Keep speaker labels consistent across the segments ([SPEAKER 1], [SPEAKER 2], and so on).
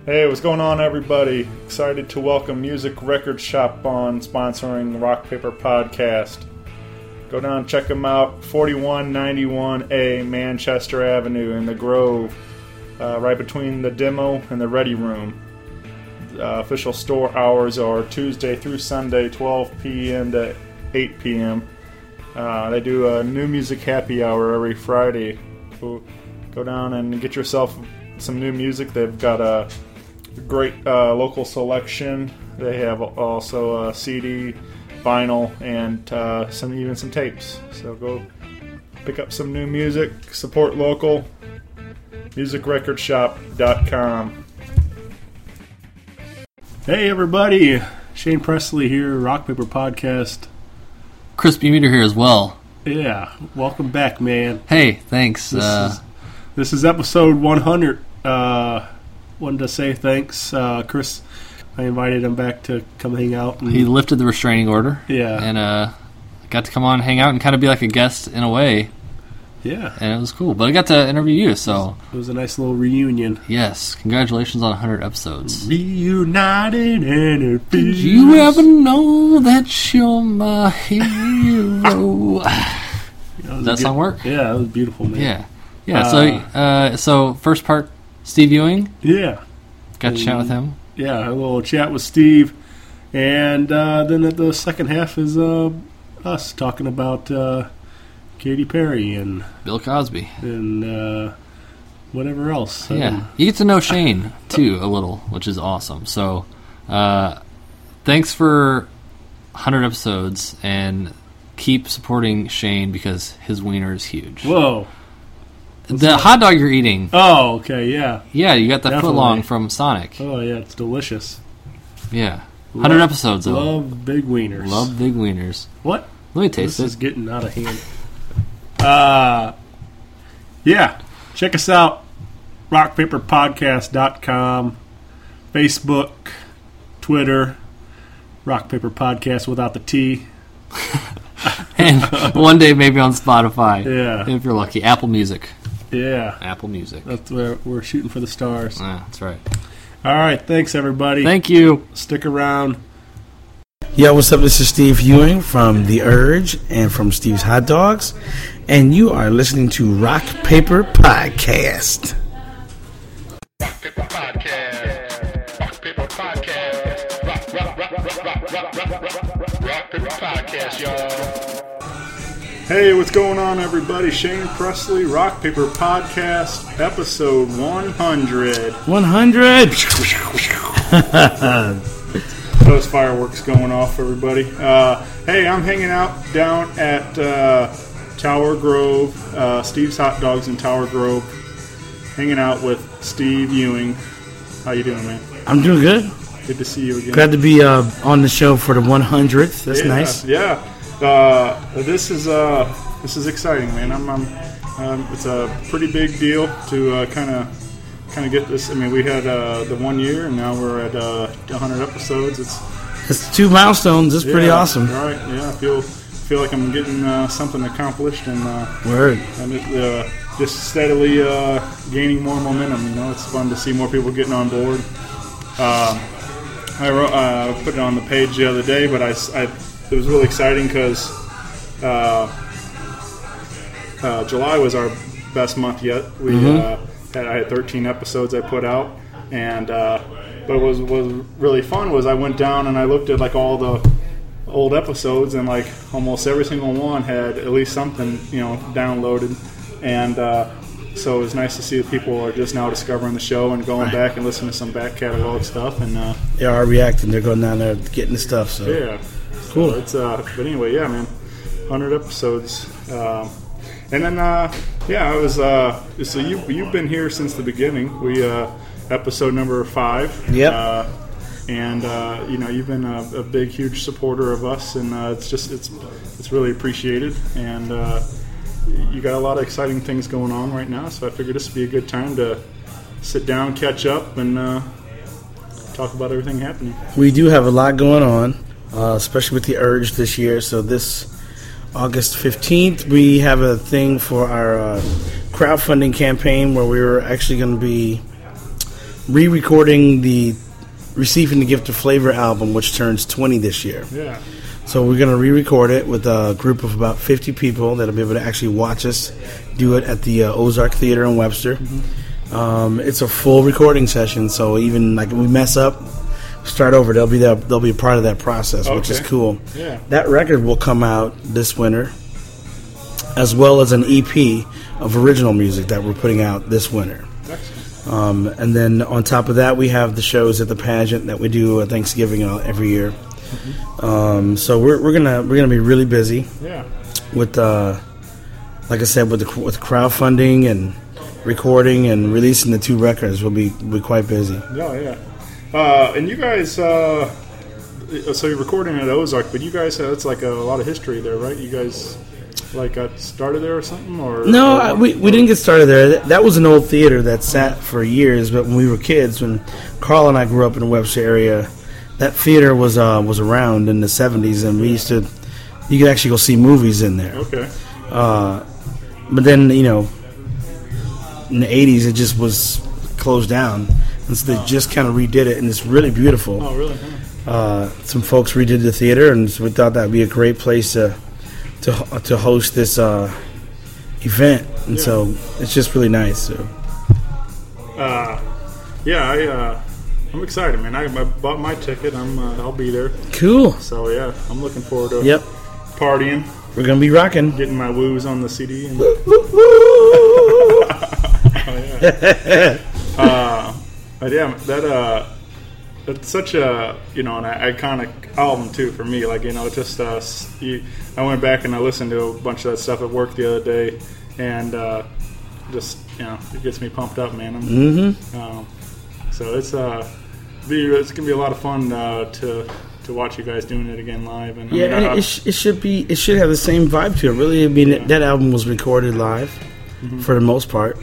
[SPEAKER 1] Hey, what's going on, everybody? Excited to welcome Music Record Shop on sponsoring the Rock Paper Podcast. Go down and check them out, 4191A Manchester Avenue in the Grove, right between the demo and the Ready Room. Official store hours are Tuesday through Sunday, 12 p.m. to 8 p.m. They do a new music happy hour every Friday. So go down and get yourself some new music. They've got a great local selection. They have also a CD, vinyl, and even some tapes. So go pick up some new music, support local, musicrecordshop.com. Hey everybody, Shane Presley here, Rock Paper Podcast.
[SPEAKER 2] Chris B. Meter here as well.
[SPEAKER 1] Yeah, welcome back, man.
[SPEAKER 2] Hey, thanks.
[SPEAKER 1] This is episode 100. Wanted to say thanks, Chris. I invited him back to come hang out.
[SPEAKER 2] He lifted the restraining order.
[SPEAKER 1] Yeah.
[SPEAKER 2] And got to come on, hang out, and kind of be like a guest in a way.
[SPEAKER 1] Yeah.
[SPEAKER 2] And it was cool. But I got to interview you, so.
[SPEAKER 1] It was a nice little reunion.
[SPEAKER 2] Yes. Congratulations on 100 episodes.
[SPEAKER 1] Reunited and it
[SPEAKER 2] Did you ever know that you're my hero? Does that song work?
[SPEAKER 1] Yeah, that was beautiful, man.
[SPEAKER 2] Yeah. Yeah, so first part, Steve Ewing.
[SPEAKER 1] Yeah.
[SPEAKER 2] Got to chat with him.
[SPEAKER 1] Yeah, a little chat with Steve. And then at the second half is us talking about Katy Perry and
[SPEAKER 2] Bill Cosby.
[SPEAKER 1] And whatever else.
[SPEAKER 2] Yeah. You get to know Shane, too, a little, which is awesome. So, thanks for 100 episodes, and keep supporting Shane because his wiener is huge.
[SPEAKER 1] Whoa.
[SPEAKER 2] The hot dog you're eating.
[SPEAKER 1] Oh, okay, yeah.
[SPEAKER 2] Yeah, you got the
[SPEAKER 1] Definitely.
[SPEAKER 2] footlong from Sonic.
[SPEAKER 1] Oh, yeah, it's delicious.
[SPEAKER 2] Yeah. 100 episodes, though.
[SPEAKER 1] Love big wieners.
[SPEAKER 2] Love big wieners.
[SPEAKER 1] What?
[SPEAKER 2] Let me taste
[SPEAKER 1] This is
[SPEAKER 2] it.
[SPEAKER 1] getting out of hand. Yeah. Check us out. rockpaperpodcast.com, Facebook, Twitter, Rock Paper Podcast without the T.
[SPEAKER 2] And one day maybe on Spotify.
[SPEAKER 1] Yeah.
[SPEAKER 2] If you're lucky. Apple Music.
[SPEAKER 1] Yeah.
[SPEAKER 2] Apple Music.
[SPEAKER 1] That's where we're shooting for the stars.
[SPEAKER 2] That's right.
[SPEAKER 1] All right. Thanks, everybody.
[SPEAKER 2] Thank you.
[SPEAKER 1] Stick around.
[SPEAKER 3] Yo, what's up? This is Steve Ewing from The Urge and from Steve's Hot Dogs. And you are listening to Rock Paper Podcast.
[SPEAKER 4] Rock Paper Podcast. Rock Paper Podcast. Rock Paper Podcast, y'all.
[SPEAKER 1] Hey, what's going on, everybody? Shane Presley, Rock Paper Podcast, episode 100.
[SPEAKER 3] 100!
[SPEAKER 1] Those fireworks going off, everybody. Hey, I'm hanging out down at Tower Grove, Steve's Hot Dogs in Tower Grove, hanging out with Steve Ewing. How you doing, man?
[SPEAKER 3] I'm doing good.
[SPEAKER 1] Good to see you again.
[SPEAKER 3] Glad to be on the show for the 100th. That's nice.
[SPEAKER 1] Yeah. This is exciting, man. It's a pretty big deal to kind of get this. I mean, we had the 1 year, and now we're at 100 episodes.
[SPEAKER 3] It's 2 milestones. It's pretty awesome.
[SPEAKER 1] Right? Yeah, I feel like I'm getting something accomplished, and
[SPEAKER 3] Word.
[SPEAKER 1] and just steadily gaining more momentum. You know, it's fun to see more people getting on board. I put it on the page the other day, but it was really exciting because July was our best month yet. I had 13 episodes I put out, and but what was really fun was I went down and I looked at like all the old episodes, and like almost every single one had at least something, you know, downloaded, and so it was nice to see that people are just now discovering the show and going back and listening to some back catalog stuff, and
[SPEAKER 3] They are reacting. They're going down there getting the stuff. So
[SPEAKER 1] yeah,
[SPEAKER 3] cool.
[SPEAKER 1] So it's but anyway, yeah, man, 100 episodes. And then, I was. So you've been here since the beginning. We episode number 5.
[SPEAKER 3] Yep.
[SPEAKER 1] And you've been a big, huge supporter of us, and it's really appreciated. And you got a lot of exciting things going on right now. So I figured this would be a good time to sit down, catch up, and talk about everything happening.
[SPEAKER 3] We do have a lot going on, especially with the Urge this year. So this August 15th, we have a thing for our crowdfunding campaign where we're actually going to be re-recording the Receiving the Gift of Flavor album, which turns 20 this year.
[SPEAKER 1] Yeah.
[SPEAKER 3] So we're going to re-record it with a group of about 50 people that'll be able to actually watch us do it at the Ozark Theater in Webster. It's a full recording session, so even like if we mess up, start over, they'll be a part of that process, which is cool.
[SPEAKER 1] Yeah.
[SPEAKER 3] That record will come out this winter, as well as an EP of original music that we're putting out this winter.
[SPEAKER 1] Excellent.
[SPEAKER 3] And then on top of that, we have the shows at the pageant that we do at Thanksgiving every year. So we're gonna be really busy.
[SPEAKER 1] Yeah.
[SPEAKER 3] With like I said, with crowdfunding and recording and releasing the 2 records, we'll be quite busy.
[SPEAKER 1] Yeah. And you guys, so you're recording at Ozark, but you guys, that's like a lot of history there, right? You guys like got started there or something, or
[SPEAKER 3] no? We didn't get started there. That was an old theater that sat for years. But when we were kids, when Carl and I grew up in the Webster area, that theater was around in the 70s, and you could actually go see movies in there.
[SPEAKER 1] Okay.
[SPEAKER 3] But then, in the 80s, it just was closed down. And so they just kind of redid it, and it's really beautiful.
[SPEAKER 1] Oh, really?
[SPEAKER 3] Some folks redid the theater, and so we thought that would be a great place to host this event. And so it's just really nice. So.
[SPEAKER 1] I'm excited, man. I bought my ticket. I'll be there.
[SPEAKER 3] Cool.
[SPEAKER 1] So yeah, I'm looking forward to partying.
[SPEAKER 3] We're gonna be rocking.
[SPEAKER 1] Getting my woos on the CD. And but yeah, that's such a an iconic album too for me. Like just I went back and I listened to a bunch of that stuff at work the other day, and just it gets me pumped up, man. So it's gonna be a lot of fun to watch you guys doing it again live. And
[SPEAKER 3] it should have the same vibe to it. Really, I mean that album was recorded live for the most part.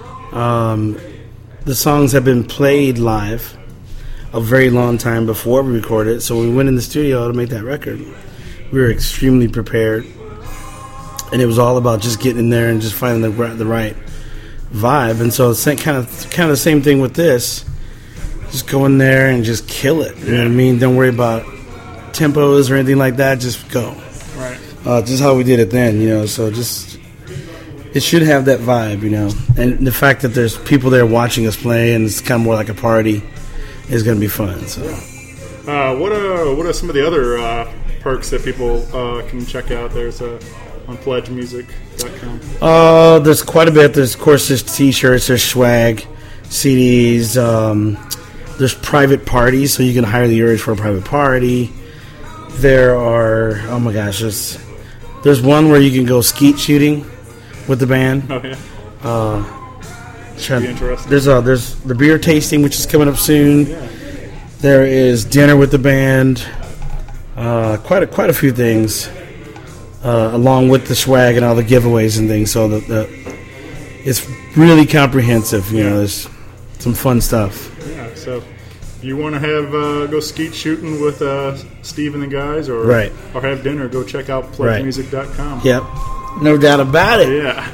[SPEAKER 3] The songs have been played live a very long time before we recorded it. So when we went in the studio to make that record, we were extremely prepared, and it was all about just getting in there and just finding the right vibe. And so it's kind of the same thing with this. Just go in there and just kill it. You know what I mean? Don't worry about tempos or anything like that. Just go.
[SPEAKER 1] Right.
[SPEAKER 3] Just how we did it then, So just it should have that vibe, And the fact that there's people there watching us play and it's kind of more like a party is going to be fun. So.
[SPEAKER 1] What are some of the other perks that people can check out? There's on pledgemusic.com.
[SPEAKER 3] There's quite a bit. There's T-shirts. There's swag, CDs. There's private parties, so you can hire the Urge for a private party. There are, oh my gosh, there's one where you can go skeet shooting with the band.
[SPEAKER 1] Oh yeah. Be interesting.
[SPEAKER 3] There's the beer tasting, which is coming up soon.
[SPEAKER 1] Yeah.
[SPEAKER 3] There is dinner with the band. Quite a few things, along with the swag and all the giveaways and things. So it's really comprehensive. There's some fun stuff.
[SPEAKER 1] Yeah. So if you want to have go skeet shooting with Steve and the guys, or have dinner, go check out pledgemusic.com.
[SPEAKER 3] Yep. No doubt about it.
[SPEAKER 1] Yeah.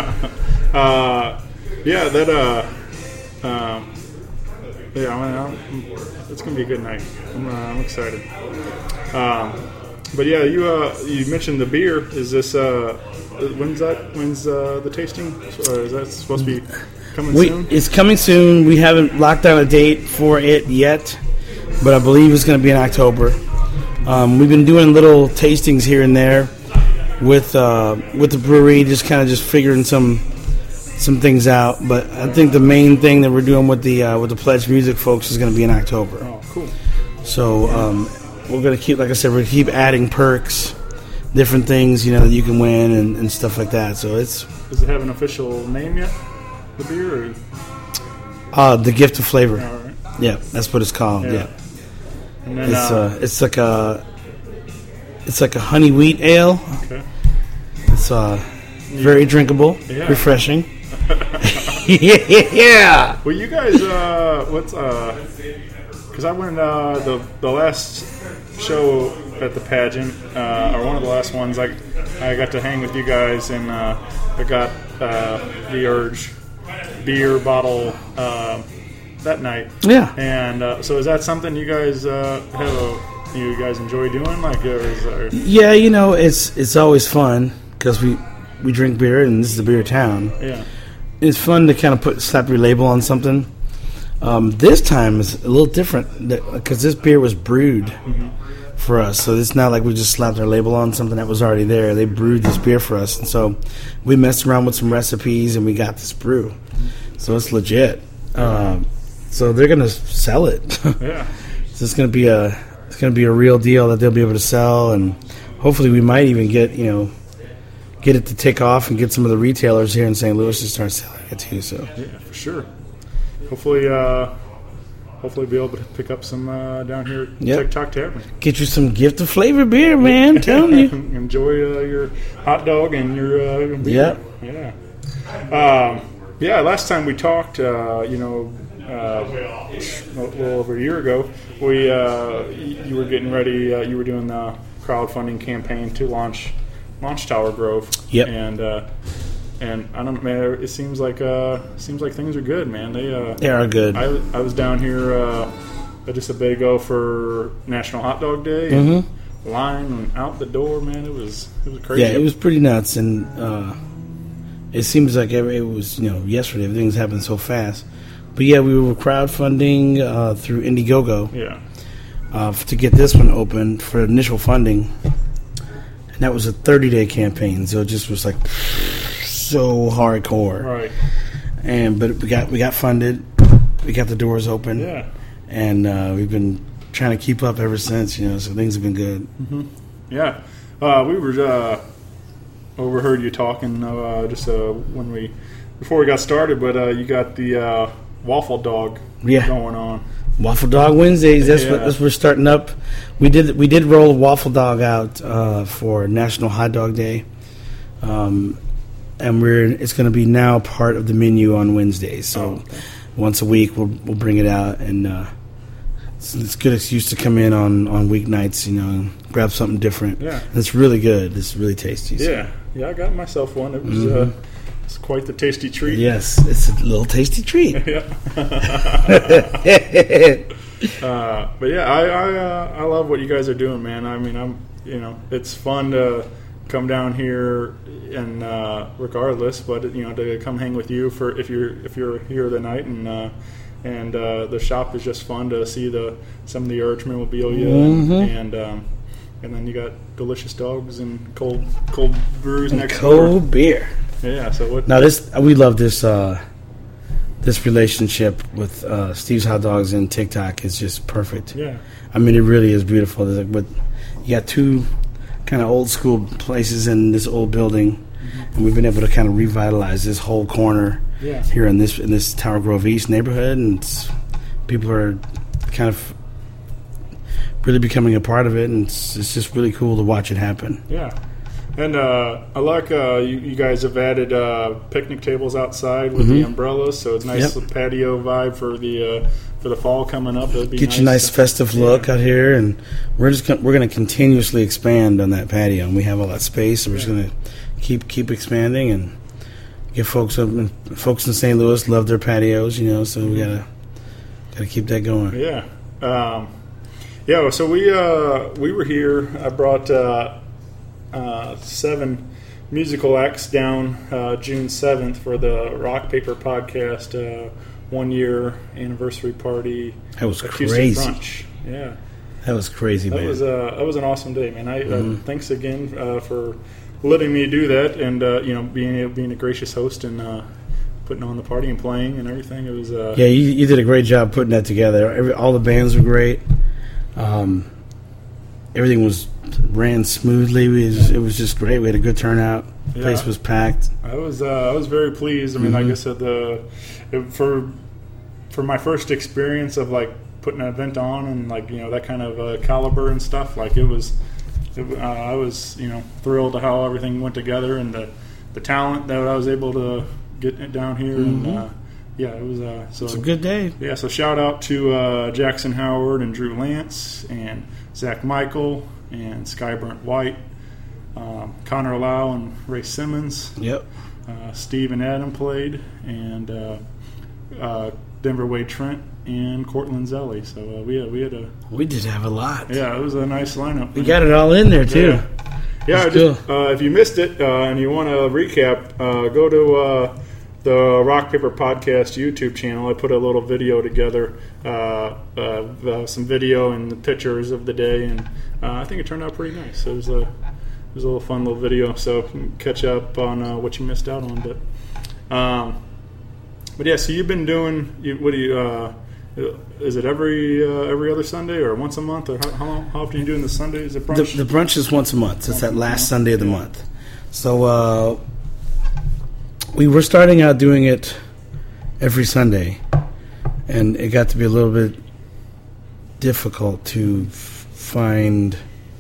[SPEAKER 1] It's gonna be a good night. I'm excited. But yeah, you mentioned the beer. Is this when's the tasting? Or is that supposed to be coming soon?
[SPEAKER 3] It's coming soon. We haven't locked down a date for it yet, but I believe it's going to be in October. We've been doing little tastings here and there with the brewery, just figuring some things out. But I think the main thing that we're doing with the Pledge Music folks is going to be in October.
[SPEAKER 1] Oh, cool.
[SPEAKER 3] So we're going to keep, like I said, we're going to keep adding perks, different things, that you can win and stuff like that. So does
[SPEAKER 1] it have an official name yet? The beer? Or?
[SPEAKER 3] The Gift of Flavor.
[SPEAKER 1] All right.
[SPEAKER 3] Yeah, that's what it's called. Yeah.
[SPEAKER 1] And then,
[SPEAKER 3] it's like a honey wheat ale.
[SPEAKER 1] Okay.
[SPEAKER 3] It's very drinkable, refreshing. Yeah.
[SPEAKER 1] Well, you guys, because I went the last show at the pageant, or one of the last ones. I got to hang with you guys, and I got the Urge beer bottle. That that night.
[SPEAKER 3] Yeah.
[SPEAKER 1] And so is that something you guys you guys enjoy doing? Like,
[SPEAKER 3] Yeah, it's always fun because we drink beer and this is a beer town.
[SPEAKER 1] Yeah.
[SPEAKER 3] It's fun to kind of slap your label on something. This time is a little different because this beer was brewed for us. So it's not like we just slapped our label on something that was already there. They brewed this beer for us. And so we messed around with some recipes and we got this brew. So it's legit. So they're going to sell it.
[SPEAKER 1] Yeah.
[SPEAKER 3] So it's going to be a real deal that they'll be able to sell. And hopefully we might even get it to take off and get some of the retailers here in St. Louis to start selling it too. So
[SPEAKER 1] yeah, for sure. Hopefully be able to pick up some down here at TikTok Tavern.
[SPEAKER 3] Get you some gift of flavor beer, man. I'm telling you.
[SPEAKER 1] Enjoy your hot dog and your beer. Yeah. Last time we talked, a little over a year ago, you were getting ready. You were doing the crowdfunding campaign to launch Tower Grove.
[SPEAKER 3] Yep.
[SPEAKER 1] And I don't know, man. It seems like things are good, man.
[SPEAKER 3] They are good.
[SPEAKER 1] I was down here just a bit ago for National Hot Dog Day. And line out the door, man. It was crazy.
[SPEAKER 3] Yeah, it was pretty nuts, and it seems like it was yesterday. Everything's happened so fast. But yeah, we were crowdfunding through Indiegogo.
[SPEAKER 1] Yeah.
[SPEAKER 3] To get this one open for initial funding, and that was a 30-day campaign. So it just was like so hardcore.
[SPEAKER 1] Right.
[SPEAKER 3] But we got funded. We got the doors open.
[SPEAKER 1] Yeah.
[SPEAKER 3] And we've been trying to keep up ever since. So things have been good.
[SPEAKER 1] Mm-hmm. Yeah. We were overheard you talking before we got started, but you got the waffle dog going on.
[SPEAKER 3] Waffle Dog Wednesdays. That's what we're starting up. We did roll a waffle dog out for National Hot Dog Day, and it's going to be now part of the menu on Wednesdays. So once a week we'll bring it out, and it's a good excuse to come in on weeknights, and grab something different.
[SPEAKER 1] Yeah,
[SPEAKER 3] and it's really good. It's really tasty.
[SPEAKER 1] So. Yeah, I got myself one. It was it's quite the tasty treat.
[SPEAKER 3] Yes, it's a little tasty treat.
[SPEAKER 1] Yeah. But yeah, I love what you guys are doing, man. I mean, it's fun to come down here and regardless, but to come hang with you for if you're here the night, and the shop is just fun to see some of the Urge memorabilia, and then you got delicious dogs and cold brews
[SPEAKER 3] and
[SPEAKER 1] next
[SPEAKER 3] cold
[SPEAKER 1] door.
[SPEAKER 3] Beer.
[SPEAKER 1] Yeah. So what?
[SPEAKER 3] Now we love this relationship with Steve's Hot Dogs and TikTok is just perfect.
[SPEAKER 1] Yeah.
[SPEAKER 3] I mean, it really is beautiful. But you got two kind of old school places in this old building, and we've been able to kind of revitalize this whole corner here in this Tower Grove East neighborhood, and people are kind of really becoming a part of it, and it's just really cool to watch it happen.
[SPEAKER 1] Yeah. And I like you guys have added picnic tables outside with the umbrellas, so it's nice patio vibe for the fall coming up. It'd be
[SPEAKER 3] Get you a nice festive look out here, and we're going to continuously expand on that patio, and we have all that space, and we're just going to keep expanding and get folks in St. Louis love their patios, so we gotta keep that going.
[SPEAKER 1] Yeah. So we were here. I brought 7 musical acts down June 7th for the Rock Paper Podcast 1 year anniversary party.
[SPEAKER 3] That was
[SPEAKER 1] at
[SPEAKER 3] crazy.
[SPEAKER 1] Houston Brunch. Yeah,
[SPEAKER 3] that was crazy, man.
[SPEAKER 1] That was an awesome day, man. Thanks again for letting me do that, and being a gracious host and putting on the party and playing and everything. It was
[SPEAKER 3] you did a great job putting that together. All the bands were great. Everything ran smoothly. It was just great. We had a good turnout. The place was packed.
[SPEAKER 1] I was very pleased. I mean, like I said, for my first experience of like putting an event on and like that kind of caliber and stuff, like I was thrilled to how everything went together and the talent that I was able to get down here and it was
[SPEAKER 3] a good day.
[SPEAKER 1] Yeah, so shout out to Jackson Howard and Drew Lance and Zach Michael and Skyburnt White, Connor Lau and Ray Simmons.
[SPEAKER 3] Yep.
[SPEAKER 1] Steve and Adam played, and Denver Wade Trent and Cortland Zelli. So we had a
[SPEAKER 3] We did have a lot.
[SPEAKER 1] it was a nice lineup.
[SPEAKER 3] We got it all in there too.
[SPEAKER 1] Yeah.
[SPEAKER 3] That's
[SPEAKER 1] If you missed it and you want to recap, go to the Rock Paper Podcast YouTube channel. I put a little video together, some video and the pictures of the day, and I think it turned out pretty nice. It was a little fun little video, so you can catch up on what you missed out on. But yeah, so you've been doing. What do you? Is it every other Sunday or once a month, or how often are you doing the Sundays at brunch?
[SPEAKER 3] The brunch is once a month. It's that last Sunday of the month. So we were starting out doing it every Sunday, and it got to be a little bit difficult to find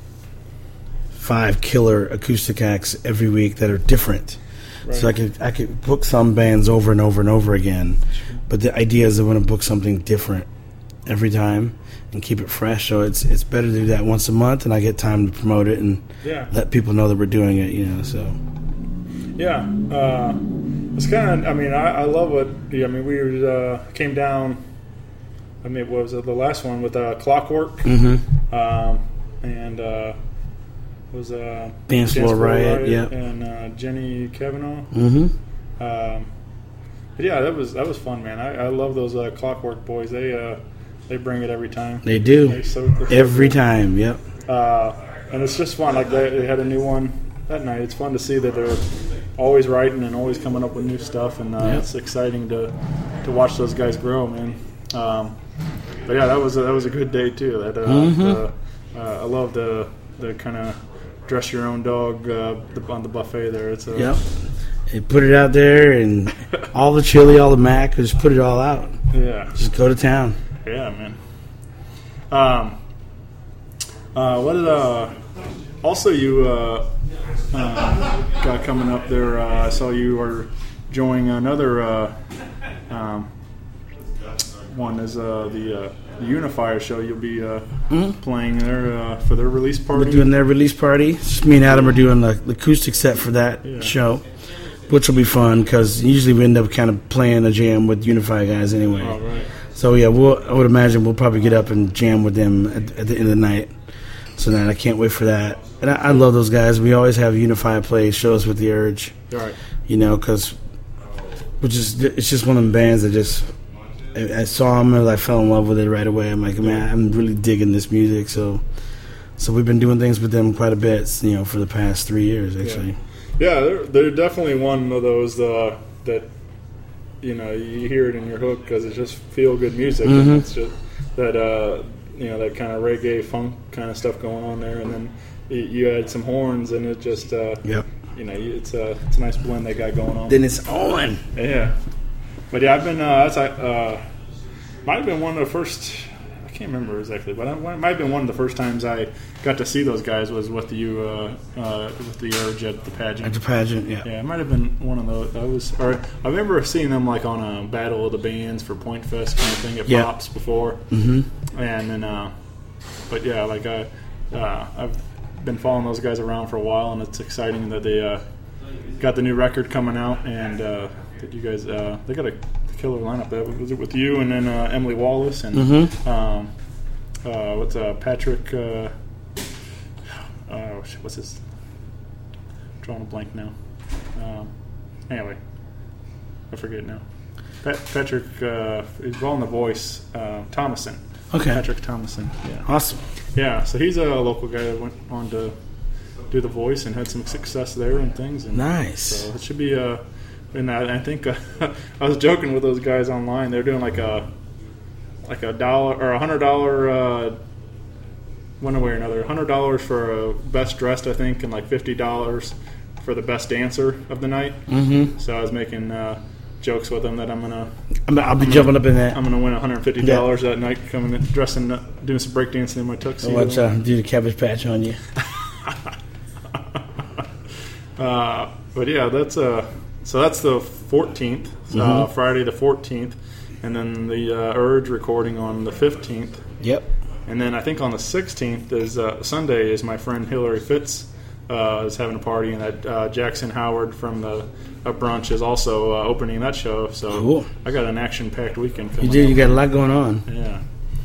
[SPEAKER 3] 5 killer acoustic acts every week that are different.
[SPEAKER 1] Right.
[SPEAKER 3] So I could book some bands over and over and over again, but the idea is I want to book something different every time and keep it fresh. So it's better to do that once a month, and I get time to promote it and let people know that we're doing it. So
[SPEAKER 1] it's kind of. I mean, I love what. I mean, we came down. I mean, what was it, the last one with Clockwork? And was
[SPEAKER 3] Dance Floor Riot,
[SPEAKER 1] and Jenny Kavanaugh.
[SPEAKER 3] Mm-hmm.
[SPEAKER 1] But yeah, that was fun, man. I love those Clockwork boys. They bring it every time.
[SPEAKER 3] They do.
[SPEAKER 1] They're so
[SPEAKER 3] every time. Yep.
[SPEAKER 1] And it's just fun. Like they had a new one that night. It's fun to see that they're always writing and always coming up with new stuff, and it's exciting to watch those guys grow, man. But yeah, that was a good day too. I love the kind of dress your own dog on the buffet there. It's
[SPEAKER 3] They put it out there, and all the chili, all the mac, just put it all out.
[SPEAKER 1] Yeah,
[SPEAKER 3] just go to town.
[SPEAKER 1] Yeah, man. What did also you got coming up there? I saw you were joining another one is the Unifier show. You'll be playing there for their release party.
[SPEAKER 3] We're doing their release party. Just me and Adam are doing the acoustic set for that show, which will be fun because usually we end up kind of playing a jam with Unifier guys anyway.
[SPEAKER 1] Oh, right.
[SPEAKER 3] So yeah, I would imagine we'll probably get up and jam with them at the end of the night. So I can't wait for that. And I love those guys. We always have Unifier play shows with the Urge.
[SPEAKER 1] Right.
[SPEAKER 3] Because it's just one of them bands that just. I saw them and I fell in love with it right away. I'm like, man, I'm really digging this music. So we've been doing things with them quite a bit, for the past 3 years actually.
[SPEAKER 1] Yeah, they're definitely one of those that you hear it in your hook because it's just feel good music.
[SPEAKER 3] Mm-hmm.
[SPEAKER 1] And it's just that that kind of reggae funk kind of stuff going on there, and then you add some horns and it just it's a nice blend they got going on.
[SPEAKER 3] Then it's on.
[SPEAKER 1] Yeah. But yeah, I've been. Might have been one of the first. I can't remember exactly, but it might have been one of the first times I got to see those guys was with you with the Urge at the pageant.
[SPEAKER 3] At the pageant, yeah.
[SPEAKER 1] Yeah, it might have been one of those. I remember seeing them like on a Battle of the Bands for Point Fest kind of thing at Pops before.
[SPEAKER 3] Mm-hmm.
[SPEAKER 1] And then, but yeah, like I've been following those guys around for a while, and it's exciting that they got the new record coming out and. That you guys, they got a killer lineup. That was it with you and then Emily Wallace and what's Patrick? What's his? I'm drawing a blank now. Anyway, I forget now. Patrick, he's well in the voice. Thomason.
[SPEAKER 3] Okay.
[SPEAKER 1] Patrick Thomason. Yeah.
[SPEAKER 3] Awesome.
[SPEAKER 1] Yeah. So he's a local guy that went on to do the voice and had some success there and things. And
[SPEAKER 3] nice.
[SPEAKER 1] So it should be And I think I was joking with those guys online. They're doing like a $100 or $100 one way or another. $100 for best dressed, I think, and like $50 for the best dancer of the night.
[SPEAKER 3] Mm-hmm.
[SPEAKER 1] So I was making jokes with them that
[SPEAKER 3] I'll be jumping up in that.
[SPEAKER 1] I'm gonna win $150 that night, coming in, dressing, doing some breakdancing in my tuxedo.
[SPEAKER 3] I'll watch do the Cabbage Patch on you.
[SPEAKER 1] But yeah, that's So that's the 14th, Friday the 14th, and then the Urge recording on the 15th.
[SPEAKER 3] Yep.
[SPEAKER 1] And then I think on the 16th is Sunday is my friend Hillary Fitz is having a party, and that Jackson Howard from the Brunch is also opening that show. So
[SPEAKER 3] Cool.
[SPEAKER 1] I got an action-packed weekend
[SPEAKER 3] You
[SPEAKER 1] coming
[SPEAKER 3] do.
[SPEAKER 1] up.
[SPEAKER 3] You got a lot going on.
[SPEAKER 1] Yeah.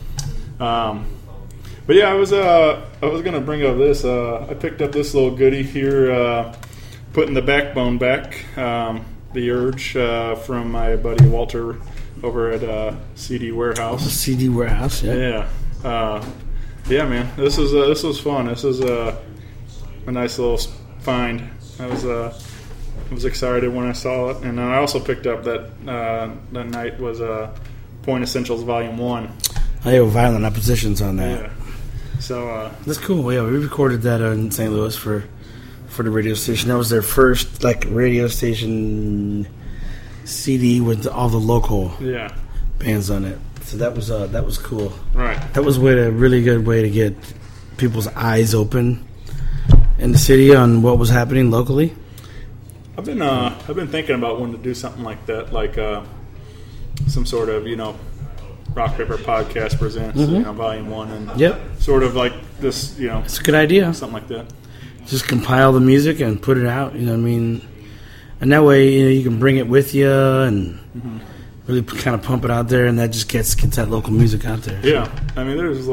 [SPEAKER 1] But yeah, I was gonna bring up this. I picked up this little goodie here, putting the backbone back. The Urge from my buddy Walter over at CD Warehouse.
[SPEAKER 3] CD Warehouse. Yeah.
[SPEAKER 1] Yeah, man. This was fun. This is a nice little find. I was excited when I saw it, and I also picked up that night was Point Essentials Volume 1.
[SPEAKER 3] I have Violent Oppositions on that.
[SPEAKER 1] Yeah. So
[SPEAKER 3] That's cool. Yeah, we recorded that in St. Louis for the radio station. That was their first radio station CD with all the local
[SPEAKER 1] yeah,
[SPEAKER 3] bands on it. So that was cool.
[SPEAKER 1] right.
[SPEAKER 3] That was a really good way to get people's eyes open in the city on what was happening locally.
[SPEAKER 1] I've been thinking about wanting to do something like that, like some sort of Rock Paper Podcast presents Volume 1, and
[SPEAKER 3] Yep,
[SPEAKER 1] sort of like this,
[SPEAKER 3] it's a good idea.
[SPEAKER 1] something like that.
[SPEAKER 3] Just compile the music and put it out. You know what I mean? And that way, you can bring it with you and really kind of pump it out there, and that just gets that local music out there.
[SPEAKER 1] Yeah, I mean, there's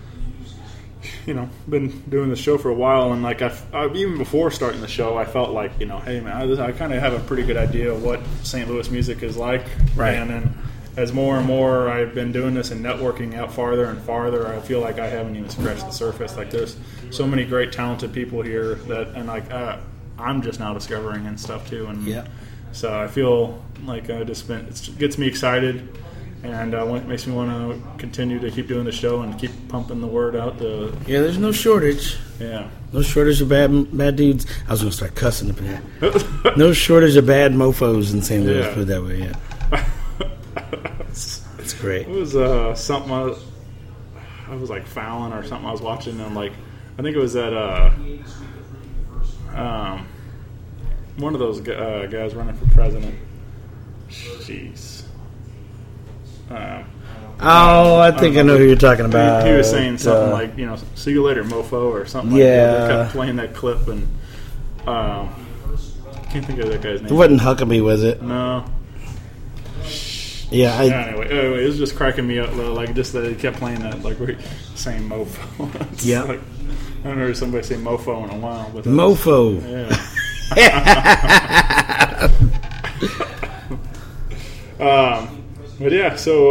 [SPEAKER 1] been doing the show for a while, and like I even before starting the show, I felt like hey man, I kind of have a pretty good idea of what St. Louis music is like,
[SPEAKER 3] Right.
[SPEAKER 1] And then as more and more I've been doing this and networking out farther and farther, I feel like I haven't even scratched the surface. Like there's so many great talented people here I'm just now discovering and stuff too, and
[SPEAKER 3] Yeah.
[SPEAKER 1] so I feel like it gets me excited, and it makes me want to continue to keep doing the show and keep pumping the word out.
[SPEAKER 3] Yeah, there's no shortage.
[SPEAKER 1] Yeah.
[SPEAKER 3] No shortage of bad dudes. I was going to start cussing up in here. No shortage of bad mofos in St. Louis,
[SPEAKER 1] Yeah.
[SPEAKER 3] put it that way, yeah. It's great.
[SPEAKER 1] It was something I was like Fallon or something I was watching, and I think it was that one of those guys running for president. Jeez.
[SPEAKER 3] I think I know who you're talking about.
[SPEAKER 1] He was saying something like, see you later, mofo, or something like
[SPEAKER 3] Yeah.
[SPEAKER 1] that. They kept playing that clip, and I can't think of that guy's
[SPEAKER 3] It
[SPEAKER 1] name.
[SPEAKER 3] wasn't Huckabee, was it?
[SPEAKER 1] No.
[SPEAKER 3] Yeah,
[SPEAKER 1] Anyway, it was just cracking me up, like just that he kept playing that, like saying mofo. It's
[SPEAKER 3] Yeah.
[SPEAKER 1] like, I haven't heard somebody say mofo in a while. But
[SPEAKER 3] mofo.
[SPEAKER 1] Yeah. But yeah, so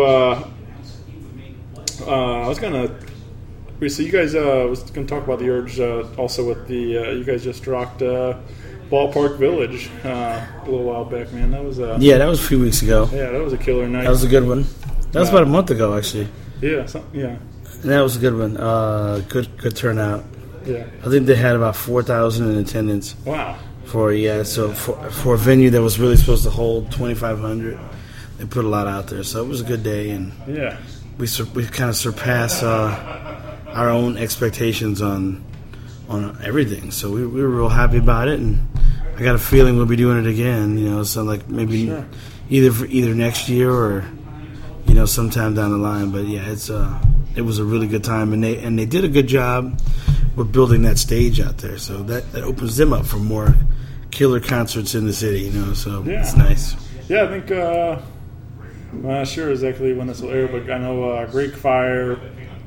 [SPEAKER 1] I was gonna. So you guys was gonna talk about the Urge also with the you guys just rocked Ballpark Village a little while back, man. That was
[SPEAKER 3] Yeah, that was a few weeks ago.
[SPEAKER 1] yeah, that was a killer night.
[SPEAKER 3] That was a good one. That was about a month ago, actually.
[SPEAKER 1] yeah, yeah,
[SPEAKER 3] And that was a good one. Good turnout.
[SPEAKER 1] yeah.
[SPEAKER 3] I think they had about 4,000 in attendance
[SPEAKER 1] Wow.
[SPEAKER 3] for a venue that was really supposed to hold 2,500. They put a lot out there, so it was a good day, and
[SPEAKER 1] Yeah.
[SPEAKER 3] we kind of surpassed our own expectations on everything. So we were real happy about it, and I got a feeling we'll be doing it again. So like maybe
[SPEAKER 1] Sure.
[SPEAKER 3] either next year or sometime down the line. But yeah, it was a really good time, and they did a good job with building that stage out there. So that opens them up for more killer concerts in the city. So
[SPEAKER 1] Yeah.
[SPEAKER 3] it's nice.
[SPEAKER 1] Yeah, I think I'm not sure exactly when this will air, but I know Greek Fire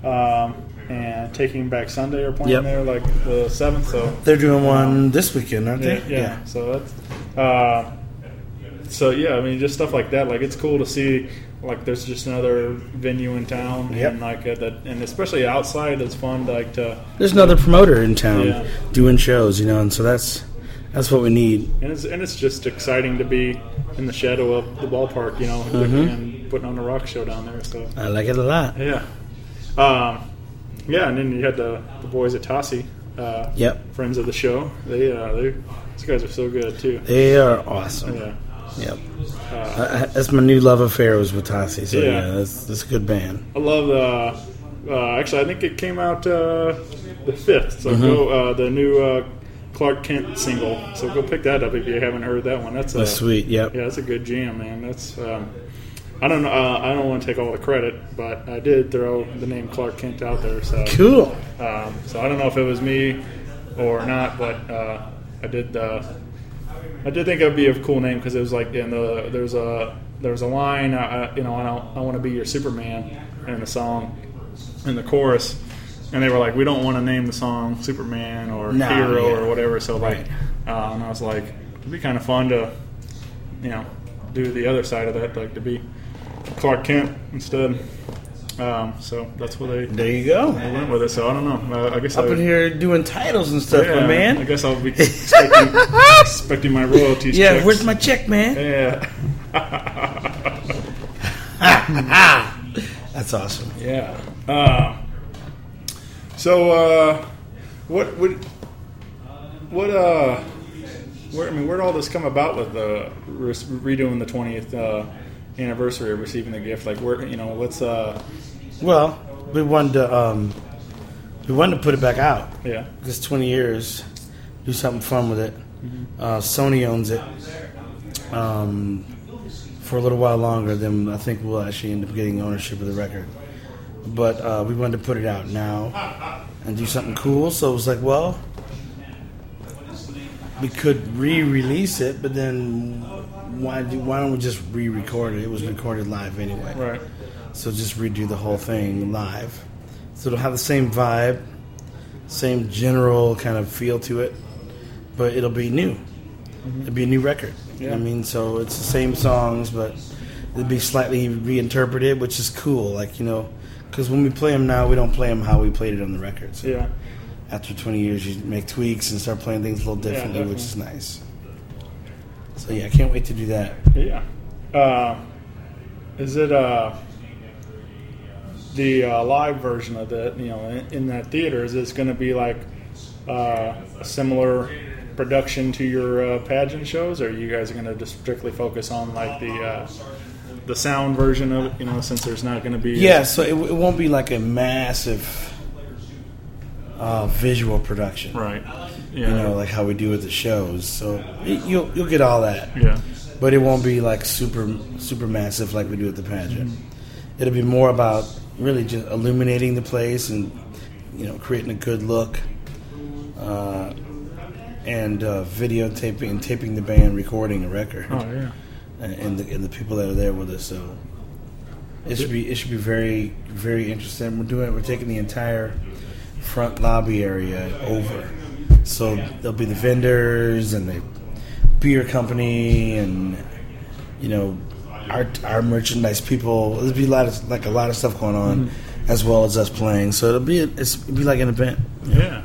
[SPEAKER 1] and Taking Back Sunday are playing
[SPEAKER 3] Yep.
[SPEAKER 1] there, like the 7th. So
[SPEAKER 3] They're doing one this weekend, aren't
[SPEAKER 1] yeah,
[SPEAKER 3] they?
[SPEAKER 1] yeah. So that's yeah. I mean, just stuff like that. Like it's cool to see. Like there's just another venue in town,
[SPEAKER 3] Yep.
[SPEAKER 1] and like that, and especially outside, it's fun to
[SPEAKER 3] There's another promoter in town
[SPEAKER 1] Yeah.
[SPEAKER 3] doing shows, and so that's what we need.
[SPEAKER 1] and it's just exciting to be in the shadow of the ballpark, and putting on a rock show down there. So
[SPEAKER 3] I like it a lot.
[SPEAKER 1] yeah, yeah, and then you had the boys at Tossie,
[SPEAKER 3] Yep,
[SPEAKER 1] friends of the show. These guys are so good too.
[SPEAKER 3] they are awesome.
[SPEAKER 1] Yeah,
[SPEAKER 3] Yep, that's my new love affair was with Tassi. So
[SPEAKER 1] Yeah.
[SPEAKER 3] yeah, that's a good band.
[SPEAKER 1] I love the. Actually, I think it came out the 5th. So go the new Clark Kent single. So go pick that up if you haven't heard that one. That's
[SPEAKER 3] That's sweet. Yep.
[SPEAKER 1] Yeah, that's a good jam, man. That's I don't know. I don't want to take all the credit, but I did throw the name Clark Kent out there. So
[SPEAKER 3] Cool.
[SPEAKER 1] so I don't know if it was me or not, but I did think it would be a cool name because it was like there was a line, I want to be your Superman in the song, in the chorus, and they were like, we don't want to name the song Superman or Hero or whatever. So and I was like, it'd be kind of fun to do the other side of that, like to be Clark Kent instead. So that's what
[SPEAKER 3] There you go.
[SPEAKER 1] I went with it. So I don't know. I guess
[SPEAKER 3] Up in here doing titles and stuff, my man.
[SPEAKER 1] I guess I'll be expecting my royalties.
[SPEAKER 3] Yeah,
[SPEAKER 1] checks.
[SPEAKER 3] where's my check, man?
[SPEAKER 1] Yeah.
[SPEAKER 3] That's awesome.
[SPEAKER 1] Yeah. Where'd all this come about with redoing the 20th anniversary of receiving the gift? Like, let's.
[SPEAKER 3] Well, we wanted to put it back out.
[SPEAKER 1] Yeah.
[SPEAKER 3] Just 20 years, do something fun with it. Sony owns it for a little while longer. Then I think we'll actually end up getting ownership of the record. But we wanted to put it out now and do something cool. So it was like, well, we could re-release it, but then why don't we just re-record it? It was recorded live anyway.
[SPEAKER 1] Right.
[SPEAKER 3] So just redo the whole thing live. So it'll have the same vibe, same general kind of feel to it, but it'll be new. It'll be a new record. You know what I mean? So it's the same songs, but it'll be slightly reinterpreted, which is cool. Like, because when we play them now, we don't play them how we played it on the record. So
[SPEAKER 1] Yeah.
[SPEAKER 3] after 20 years, you make tweaks and start playing things a little differently, which is nice. So yeah, I can't wait to do that.
[SPEAKER 1] Yeah. Is it the live version of that? In that theater, is this going to be like a similar production to your pageant shows, or are you guys going to just strictly focus on like the sound version of it? Since there's not going to be
[SPEAKER 3] So it won't be like a massive visual production,
[SPEAKER 1] right. Yeah.
[SPEAKER 3] Like how we do with the shows. So you'll get all that.
[SPEAKER 1] Yeah.
[SPEAKER 3] But it won't be like super massive like we do at the pageant. It'll be more about really just illuminating the place and creating a good look, and videotaping and taping the band recording a record.
[SPEAKER 1] Oh yeah.
[SPEAKER 3] And the people that are there with us. So it should be very, very interesting. We're taking the entire front lobby area over. So there'll be the vendors and the beer company and our merchandise people. There'll be a lot of stuff going on, as well as us playing. So it'll be like an event.
[SPEAKER 1] Yeah.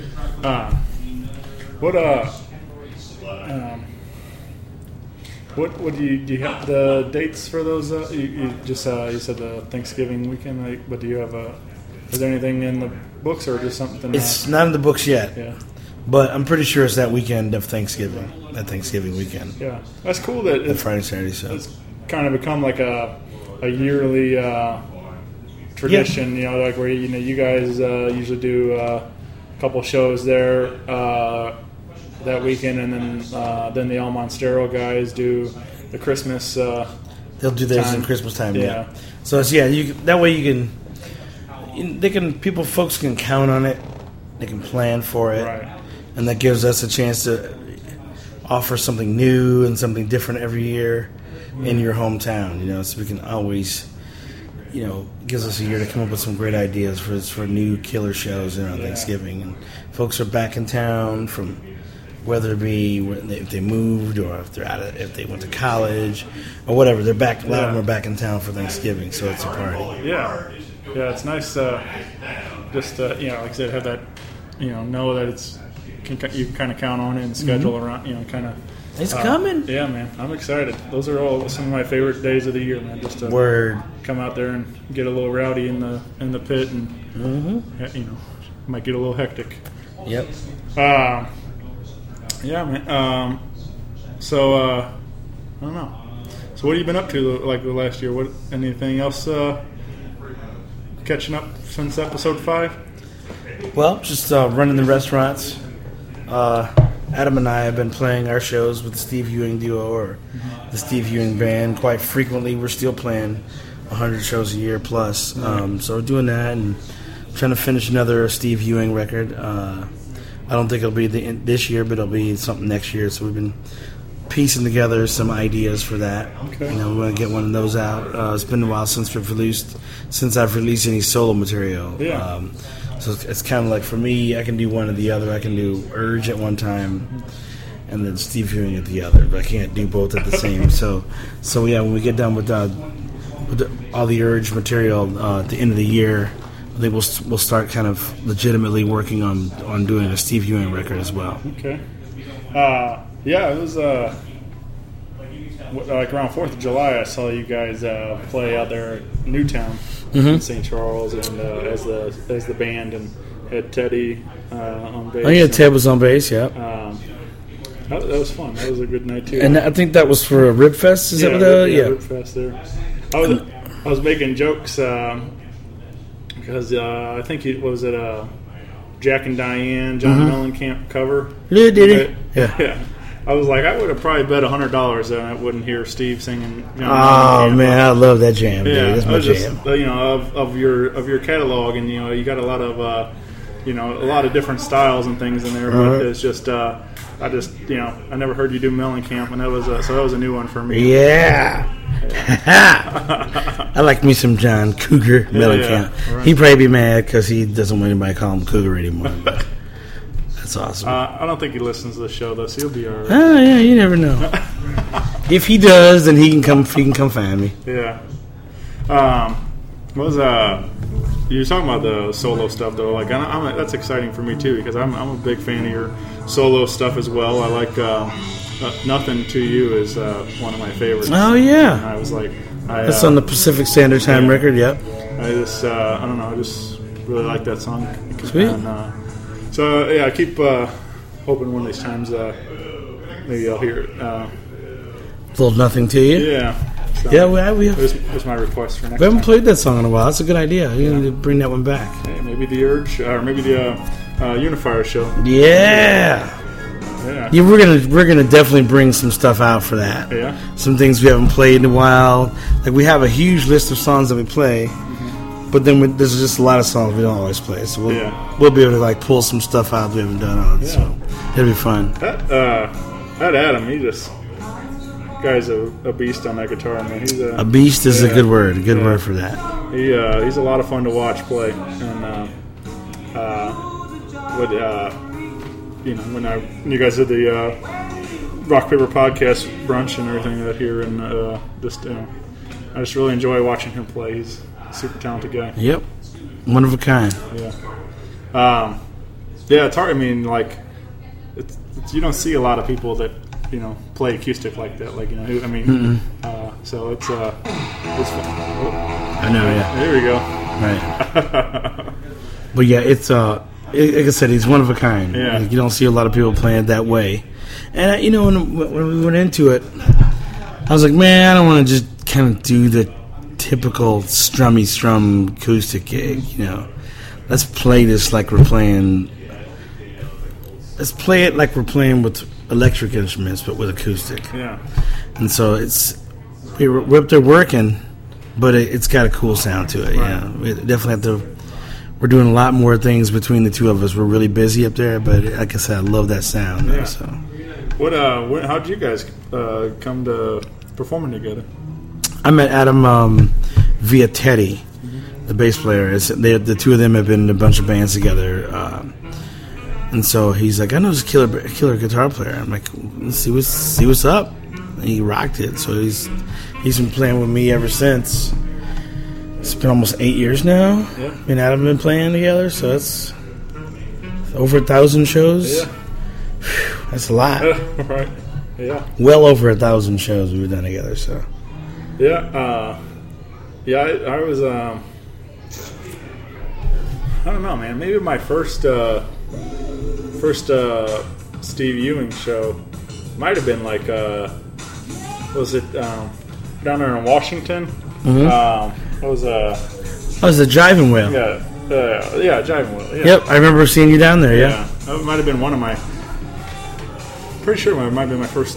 [SPEAKER 1] What do you have the dates for those? You said the Thanksgiving weekend, but do you have is there anything in the books or just something?
[SPEAKER 3] It's not in the books yet.
[SPEAKER 1] Yeah.
[SPEAKER 3] But I'm pretty sure it's that weekend of Thanksgiving. That Thanksgiving weekend.
[SPEAKER 1] Yeah, that's cool. That
[SPEAKER 3] it's Friday, Saturday, so
[SPEAKER 1] it's kind of become like a yearly tradition.
[SPEAKER 3] Yeah.
[SPEAKER 1] Like where you guys usually do a couple shows there that weekend, and then the El Monstero guys do the Christmas.
[SPEAKER 3] They'll do theirs
[SPEAKER 1] time.
[SPEAKER 3] in Christmas time.
[SPEAKER 1] Yeah.
[SPEAKER 3] So it's that way you can folks can count on it. They can plan for it.
[SPEAKER 1] Right.
[SPEAKER 3] And that gives us a chance to offer something new and something different every year in your hometown, so we can always, gives us a year to come up with some great ideas for new killer shows around Thanksgiving. And folks are back in town from whether it be if they moved or if they went to college or whatever. They're back. A lot of them are back in town for Thanksgiving, so it's a party.
[SPEAKER 1] Yeah. Yeah, it's nice just like I said, have that, know that you can kind of count on it and schedule around, kind of.
[SPEAKER 3] It's coming.
[SPEAKER 1] Yeah, man, I'm excited. Those are all some of my favorite days of the year, man. Just to come out there and get a little rowdy in the pit, and might get a little hectic.
[SPEAKER 3] Yep.
[SPEAKER 1] Yeah, man. So I don't know. So what have you been up to like the last year? Anything else catching up since episode 5?
[SPEAKER 3] Well, just running the restaurants. Adam and I have been playing our shows with the Steve Ewing Duo or the Steve Ewing Band quite frequently. We're still playing 100 shows a year plus. So we're doing that and trying to finish another Steve Ewing record. I don't think it'll be this year, but it'll be something next year. So we've been piecing together some ideas for that.
[SPEAKER 1] Okay.
[SPEAKER 3] We want to get one of those out. It's been a while since I've released any solo material.
[SPEAKER 1] Yeah.
[SPEAKER 3] So it's kind of like, for me, I can do one or the other. I can do Urge at one time and then Steve Ewing at the other, but I can't do both at the same. So yeah, when we get done with all the Urge material at the end of the year, I think we'll start kind of legitimately working on doing a Steve Ewing record as well.
[SPEAKER 1] Okay. Yeah, it was like around 4th of July. I saw you guys play out there at Newtown in St. Charles, and as the band, and had Teddy on bass.
[SPEAKER 3] Oh yeah, Ted was on bass. Yeah.
[SPEAKER 1] That was fun. That was a good night too.
[SPEAKER 3] And I think that was for a Rib Fest. Is that what that? Yeah,
[SPEAKER 1] Rib Fest there. I was making jokes because I think it was at Jack and Diane, John Mellencamp cover.
[SPEAKER 3] Yeah, did it?
[SPEAKER 1] Yeah. I was like, I would have probably bet $100 that I wouldn't hear Steve singing.
[SPEAKER 3] Oh man, I love that jam, dude. That's my jam.
[SPEAKER 1] Of your catalog, and you got a lot of a lot of different styles and things in there. But it's just I never heard you do Mellencamp, and that was a new one for me.
[SPEAKER 3] Yeah. I like me some John Cougar Mellencamp.
[SPEAKER 1] Yeah, right.
[SPEAKER 3] He'd probably be mad because he doesn't want anybody to call him Cougar anymore. But that's awesome.
[SPEAKER 1] I don't think he listens to the show though, so he'll be alright.
[SPEAKER 3] Oh yeah, you never know. If he does, then he can come find me.
[SPEAKER 1] Yeah. You were talking about the solo stuff though. Like that's exciting for me too, because I'm a big fan of your solo stuff as well. I like Nothing to You is one of my favorites.
[SPEAKER 3] Oh yeah.
[SPEAKER 1] And I was like,
[SPEAKER 3] that's on the Pacific Standard Time record. Yep.
[SPEAKER 1] I just I don't know. I just really like that song.
[SPEAKER 3] Sweet.
[SPEAKER 1] And, so yeah, I keep hoping one of these times maybe I'll hear it.
[SPEAKER 3] Little Nothing to You.
[SPEAKER 1] Yeah. So
[SPEAKER 3] Yeah, we have.
[SPEAKER 1] Here's my request for next
[SPEAKER 3] We haven't
[SPEAKER 1] time.
[SPEAKER 3] played that song in a while. That's a good idea. You need to bring that one back.
[SPEAKER 1] Hey, maybe the Urge, or maybe the Unifier show.
[SPEAKER 3] Yeah.
[SPEAKER 1] Yeah.
[SPEAKER 3] We're gonna definitely bring some stuff out for that.
[SPEAKER 1] Yeah.
[SPEAKER 3] Some things we haven't played in a while. Like we have a huge list of songs that we play, but then there's just a lot of songs we don't always play. So we'll be able to like pull some stuff out we haven't done on.
[SPEAKER 1] Yeah.
[SPEAKER 3] So it'll be fun.
[SPEAKER 1] That Adam, guy's a beast on that guitar, man. He's
[SPEAKER 3] A beast is a good word. A good word for that.
[SPEAKER 1] He's a lot of fun to watch play, and when you guys did the Rock Paper Podcast brunch and everything out here, and I just really enjoy watching him play. He's a super talented guy.
[SPEAKER 3] Yep, one of a kind.
[SPEAKER 1] Yeah, it's hard. I mean, like, it's you don't see a lot of people that play acoustic like that. Like so it's fun.
[SPEAKER 3] I know. Yeah.
[SPEAKER 1] There we go.
[SPEAKER 3] Right. But yeah, it's like I said, he's one of a kind.
[SPEAKER 1] Yeah.
[SPEAKER 3] Like, you don't see a lot of people playing it that way. And when we went into it, I was like, man, I don't want to just kind of do the typical strummy strum acoustic gig. Let's play this like we're playing. Let's play it like we're playing with electric instruments, but with acoustic.
[SPEAKER 1] Yeah.
[SPEAKER 3] And so we're up there working, but it's got a cool sound to it.
[SPEAKER 1] Right.
[SPEAKER 3] We definitely have to. We're doing a lot more things between the two of us. We're really busy up there, but like I said, I love that sound.
[SPEAKER 1] Yeah.
[SPEAKER 3] So.
[SPEAKER 1] How did you guys come to performing together?
[SPEAKER 3] I met Adam via Teddy, the bass player. The two of them have been in a bunch of bands together. And so he's like, I know this killer guitar player. I'm like, let's see what's up. And he rocked it. So he's been playing with me ever since. It's been almost 8 years now.
[SPEAKER 1] Yeah.
[SPEAKER 3] Me and Adam have been playing together, so that's over 1,000 shows.
[SPEAKER 1] Yeah.
[SPEAKER 3] Whew, that's a lot.
[SPEAKER 1] Right. Yeah.
[SPEAKER 3] Well over 1,000 shows we've done together. So.
[SPEAKER 1] Yeah. I was. I don't know, man. Maybe my first Steve Ewing show might have been like was it down there in Washington? What was
[SPEAKER 3] Oh, it was the Jiving Whale.
[SPEAKER 1] Jiving Whale. Yeah.
[SPEAKER 3] Yep, I remember seeing you down there. Yeah.
[SPEAKER 1] That might have been one of my. Pretty sure it might have been my first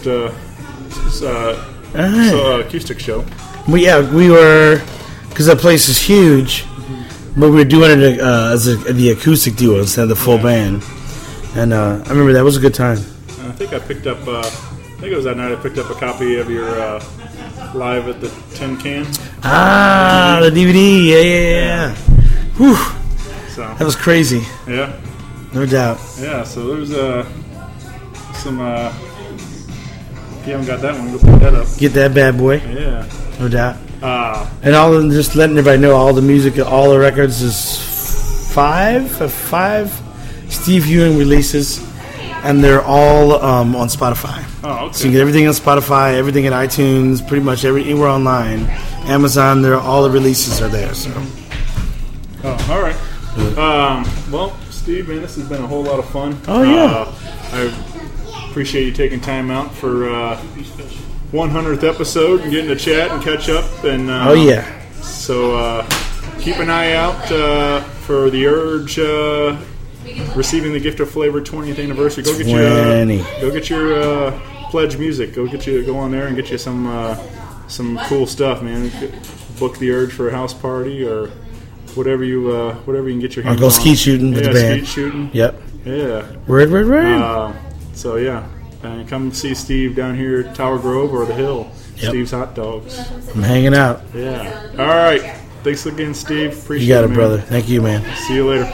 [SPEAKER 1] acoustic show.
[SPEAKER 3] Well, yeah, we were, because that place is huge, but we were doing it as the acoustic duo instead of the full band. And I remember that was a good time.
[SPEAKER 1] And I think I picked up. I think it was that night I picked up a copy of your Live at the Tin Can.
[SPEAKER 3] Ah, the DVD. Yeah. Whew.
[SPEAKER 1] So
[SPEAKER 3] That was crazy.
[SPEAKER 1] yeah,
[SPEAKER 3] No doubt.
[SPEAKER 1] yeah. So there's some. If you haven't got that one, go pick that up.
[SPEAKER 3] Get that bad boy.
[SPEAKER 1] Yeah.
[SPEAKER 3] No doubt.
[SPEAKER 1] Uh,
[SPEAKER 3] And all of them, just letting everybody know, all the music, all the records is five Steve Ewing releases, and they're all on Spotify.
[SPEAKER 1] oh, okay.
[SPEAKER 3] So you get everything on Spotify, everything at iTunes, pretty much anywhere online. Amazon, all the releases are there. So
[SPEAKER 1] Oh, all right. Well, Steve, man, this has been a whole lot of fun.
[SPEAKER 3] Oh, yeah.
[SPEAKER 1] I appreciate you taking time out for 100th episode and getting to chat and catch up. And
[SPEAKER 3] oh yeah,
[SPEAKER 1] So keep an eye out for the Urge receiving the Gift of Flavor 20th anniversary. Go get
[SPEAKER 3] 20.
[SPEAKER 1] your pledge music. Go on there and get you some cool stuff, man. Book the Urge for a house party or whatever you can get your hands on.
[SPEAKER 3] I'll go skeet shooting with the band.
[SPEAKER 1] Skeet shooting.
[SPEAKER 3] Yep.
[SPEAKER 1] Yeah.
[SPEAKER 3] Word.
[SPEAKER 1] So yeah, and come see Steve down here at Tower Grove or the Hill.
[SPEAKER 3] Yep.
[SPEAKER 1] Steve's Hot Dogs.
[SPEAKER 3] I'm hanging out.
[SPEAKER 1] Yeah. All right. Thanks again, Steve. Appreciate
[SPEAKER 3] You got it,
[SPEAKER 1] man.
[SPEAKER 3] brother. Thank you, man.
[SPEAKER 1] See you later.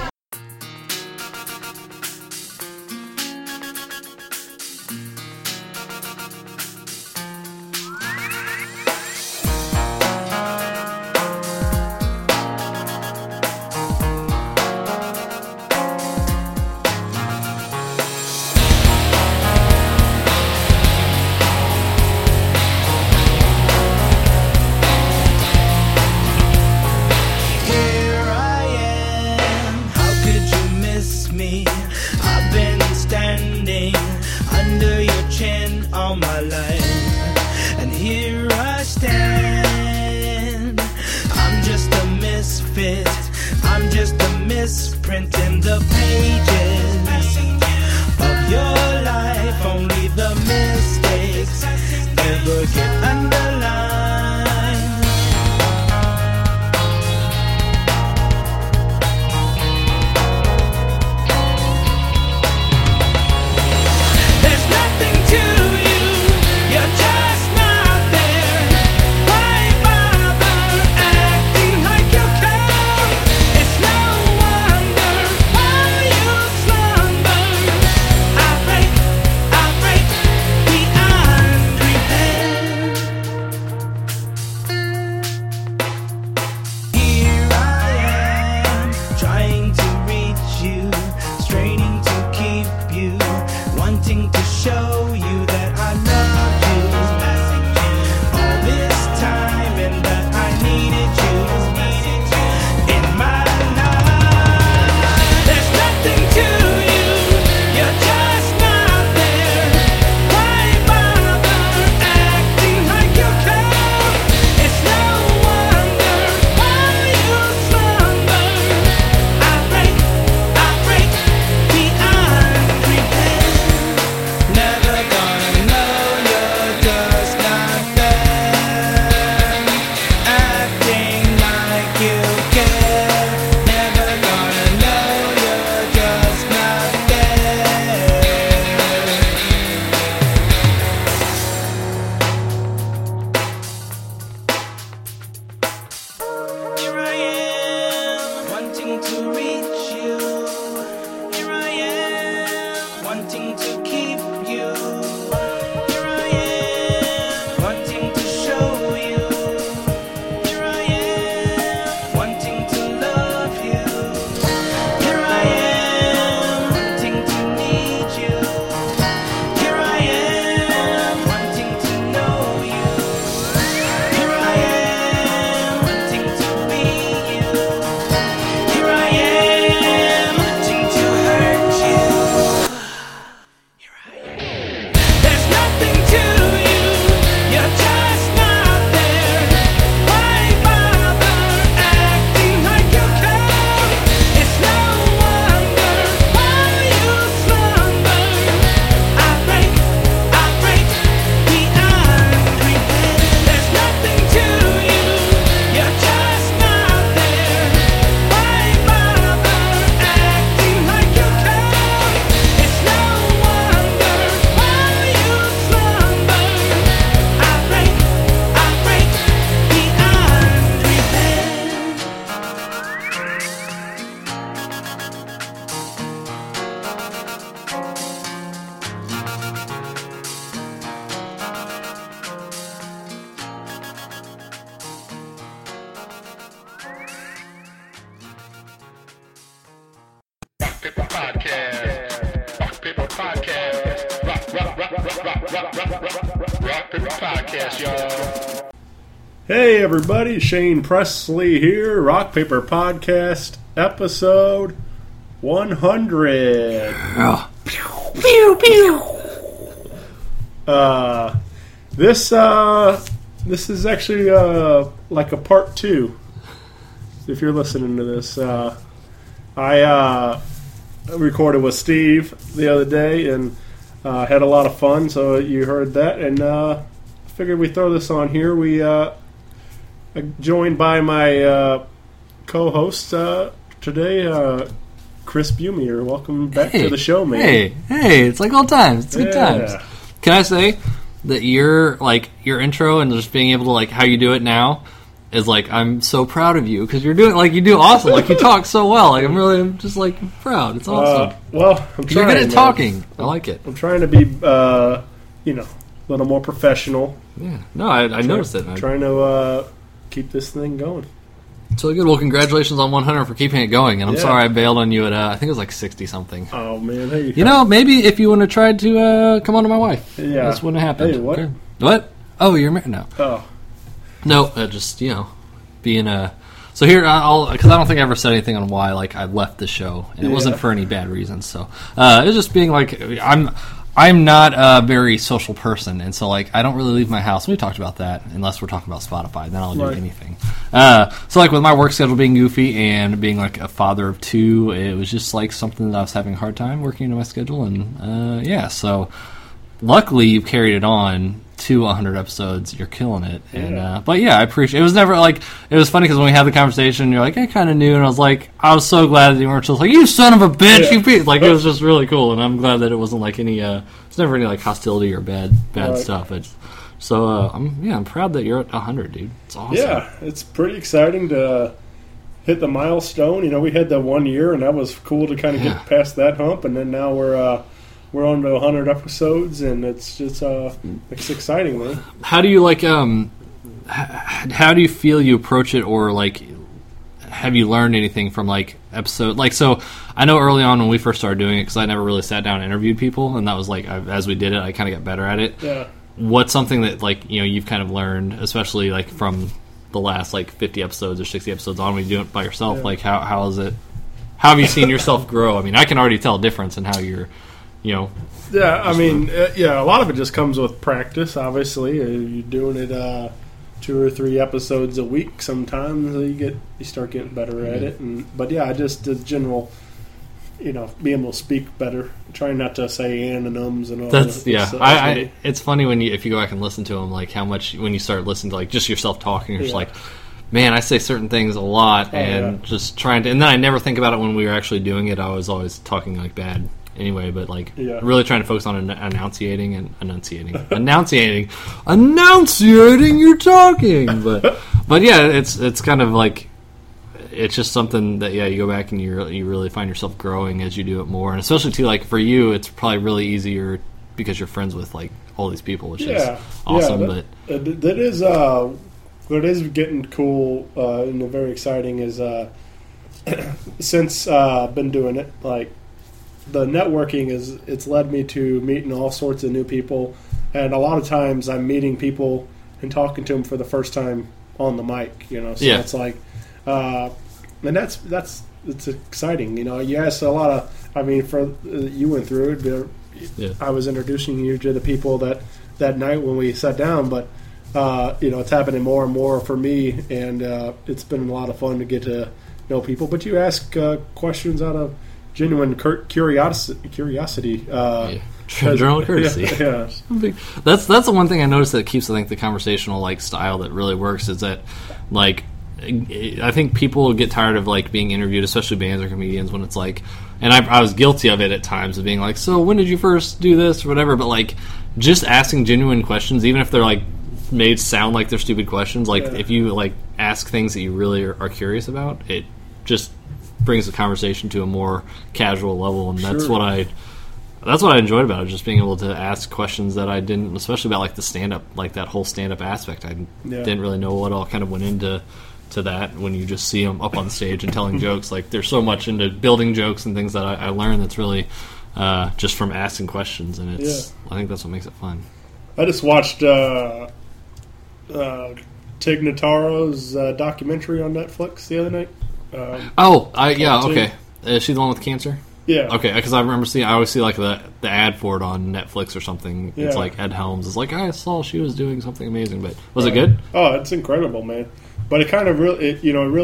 [SPEAKER 5] Here I am, how could you miss me? I've been standing under your chin all my life, and here I stand. I'm just a misfit, I'm just a misprint in the pages of your life. Only the mistakes ever get underlined. There's nothing to you, you're just not there. Why bother acting like you care? It's no wonder why you slumber. I break beyond repair. Here I am, trying to reach you, straining to keep you, wanting to show you that I love you. All this time and that I needed you in my life. There's nothing to you, you're just not there. Why bother acting like you care? It's no wonder why you slumber. I break beyond repair. Never gonna know you're just not there. Acting like you care. Never gonna know you're just not there. Here I am, wanting to reach you. Here I am, wanting to keep you. Here I am, wanting to show you. Here I am, wanting to love you. Here I am, wanting to need you. Here I am, wanting to know you. Here I am, wanting to be you. Here I am.
[SPEAKER 4] Paper Podcast. Rock Paper Podcast. Rock Paper Podcast, y'all.
[SPEAKER 1] Hey everybody, Shane Presley here, Rock Paper Podcast, episode 100. This is actually like a part 2. If you're listening to this, I recorded with Steve the other day and had a lot of fun. So you heard that, and figured we throw this on here. We joined by my co-host today, Chris Bumier. Welcome back to the show, man.
[SPEAKER 2] Hey, it's like old times. It's good
[SPEAKER 1] Yeah.
[SPEAKER 2] times. Can I say that your intro and just being able to like how you do it now is like I'm so proud of you because you're doing like you do awesome. Like you talk so well. Like I'm just like proud. It's awesome.
[SPEAKER 1] Well, I'm trying.
[SPEAKER 2] You're good at
[SPEAKER 1] man.
[SPEAKER 2] talking. I like it.
[SPEAKER 1] I'm trying to be, a little more professional.
[SPEAKER 2] Yeah. No, I noticed it.
[SPEAKER 1] Trying to keep this thing going.
[SPEAKER 2] So good. Well, congratulations on 100 for keeping it going. And I'm
[SPEAKER 1] Yeah.
[SPEAKER 2] sorry I bailed on you at I think it was like 60 something.
[SPEAKER 1] Oh man, hey,
[SPEAKER 2] You know, maybe if you would have tried to come on to my wife,
[SPEAKER 1] Yeah.
[SPEAKER 2] this wouldn't have happened.
[SPEAKER 1] Hey, what?
[SPEAKER 2] Okay. What? Oh, you're married? No.
[SPEAKER 1] Oh,
[SPEAKER 2] No, just, being a... So here, because I don't think I ever said anything on why, like, I left the show, and it wasn't
[SPEAKER 1] Yeah.
[SPEAKER 2] for any bad reasons, so... it was just being, like, I'm not a very social person, and so, like, I don't really leave my house. We talked about that, unless we're talking about Spotify, then I'll do
[SPEAKER 1] Right.
[SPEAKER 2] anything. So, like, with my work schedule being goofy and being, like, a father of 2, it was just, like, something that I was having a hard time working into my schedule, and, so... Luckily, you've carried it on to 100 episodes. You're killing it. And
[SPEAKER 1] Yeah.
[SPEAKER 2] but yeah, I appreciate it. It was never like, it was funny because when we had the conversation, you're like, I kind of knew. And I was so glad that you weren't just like, you son of a bitch,
[SPEAKER 1] Yeah.
[SPEAKER 2] you beat. Like, it was just really cool. And I'm glad that it wasn't like any, it's never any like hostility or bad
[SPEAKER 1] Right.
[SPEAKER 2] stuff. I'm proud that you're at 100, dude. It's awesome.
[SPEAKER 1] yeah, it's pretty exciting to hit the milestone. We had the 1 year, and that was cool to kind of
[SPEAKER 2] Yeah.
[SPEAKER 1] get past that hump. And then now we're on to 100 episodes, and it's exciting, man.
[SPEAKER 2] How do you like, how do you feel you approach it, or like, have you learned anything from like episode? Like, so I know early on when we first started doing it, because I never really sat down and interviewed people, and that was like, as we did it, I kind of got better at it.
[SPEAKER 1] Yeah.
[SPEAKER 2] What's something that like, you've kind of learned, especially like from the last like 50 episodes or 60 episodes on when you do it by yourself?
[SPEAKER 1] Yeah.
[SPEAKER 2] Like, how is it? How have you seen yourself grow? I mean, I can already tell a difference in how you're,
[SPEAKER 1] Yeah, I mean, a lot of it just comes with practice, obviously. You're doing it 2 or 3 episodes a week sometimes. You start getting better at it. But yeah, just the general, being able to speak better. Trying not to say and and ums and all
[SPEAKER 2] That's
[SPEAKER 1] that.
[SPEAKER 2] yeah. It's funny when if you go back and listen to them, like how much when you start listening to like just yourself talking, you're just
[SPEAKER 1] Yeah.
[SPEAKER 2] like, man, I say certain things a lot, and
[SPEAKER 1] yeah.
[SPEAKER 2] just trying to. And then I never think about it when we were actually doing it. I was always talking like bad anyway, but like
[SPEAKER 1] Yeah.
[SPEAKER 2] really trying to focus on enunciating you're talking. But yeah, it's kind of like. It's just something that you go back and you really find yourself growing as you do it more, and especially too like for you, it's probably really easier because you're friends with like all these people, which is awesome.
[SPEAKER 1] Yeah, that is what is getting cool and very exciting is since been doing it, like the networking it's led me to meeting all sorts of new people, and a lot of times I'm meeting people and talking to them for the first time on the mic. So it's like. And it's exciting, You ask a lot of. I mean, you went through it.
[SPEAKER 2] Yeah.
[SPEAKER 1] I was introducing you to the people that night when we sat down, but it's happening more and more for me, and it's been a lot of fun to get to know people. But you ask questions out of genuine curiosity.
[SPEAKER 2] General courtesy.
[SPEAKER 1] Yeah.
[SPEAKER 2] That's the one thing I noticed that keeps I think the conversational like style that really works is that like. I think people get tired of like being interviewed, especially bands or comedians, when it's like, and I was guilty of it at times of being like, so when did you first do this or whatever, but like just asking genuine questions, even if they're like made sound like they're stupid questions, like if you like ask things that you really are curious about, it just brings the conversation to a more casual level, and that's what I enjoyed about it, just being able to ask questions that I didn't, especially about like the stand-up, like that whole stand-up aspect. I didn't really know what all kind of went into to that when you just see him up on stage and telling jokes. Like, there's so much into building jokes and things that I learned that's really just from asking questions, and I think that's what makes it fun.
[SPEAKER 1] I just watched Tig Notaro's documentary on Netflix the other night.
[SPEAKER 2] Okay. Is she the one with cancer?
[SPEAKER 1] Yeah.
[SPEAKER 2] Okay, because I remember I always see like the ad for it on Netflix or something. It's
[SPEAKER 1] Yeah.
[SPEAKER 2] like Ed Helms is like, I saw she was doing something amazing, but was it good?
[SPEAKER 1] Oh, it's incredible, man. But it kind of really,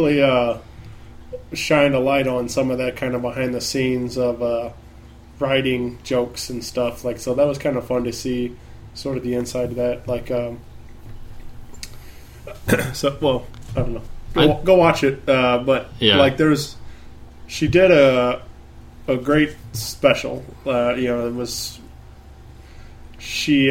[SPEAKER 1] shined a light on some of that kind of behind the scenes of writing jokes and stuff. Like, so that was kind of fun to see, sort of the inside of that. Like, I don't know. Go watch it. But
[SPEAKER 2] Yeah.
[SPEAKER 1] like, she did a great special. It was she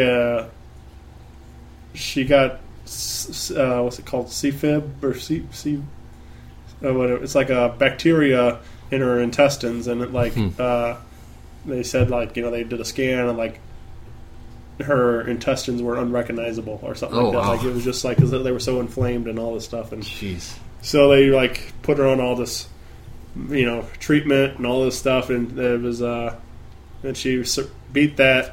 [SPEAKER 1] got what's it called, CFib or C whatever. It's like a bacteria in her intestines, and it like they said, like, they did a scan and like her intestines were unrecognizable or something like that.
[SPEAKER 2] Wow.
[SPEAKER 1] Like, it was just like, because they were so inflamed and all this stuff, and
[SPEAKER 2] Jeez.
[SPEAKER 1] so they like put her on all this, treatment and all this stuff, and it was and she beat that.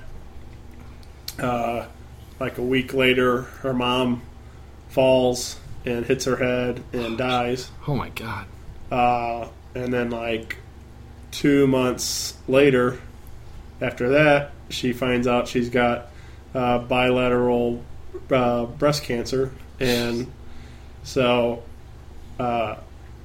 [SPEAKER 1] Like a week later, her mom falls and hits her head and dies.
[SPEAKER 2] Oh my God.
[SPEAKER 1] And then like 2 months later, after that, she finds out she's got bilateral breast cancer, and so all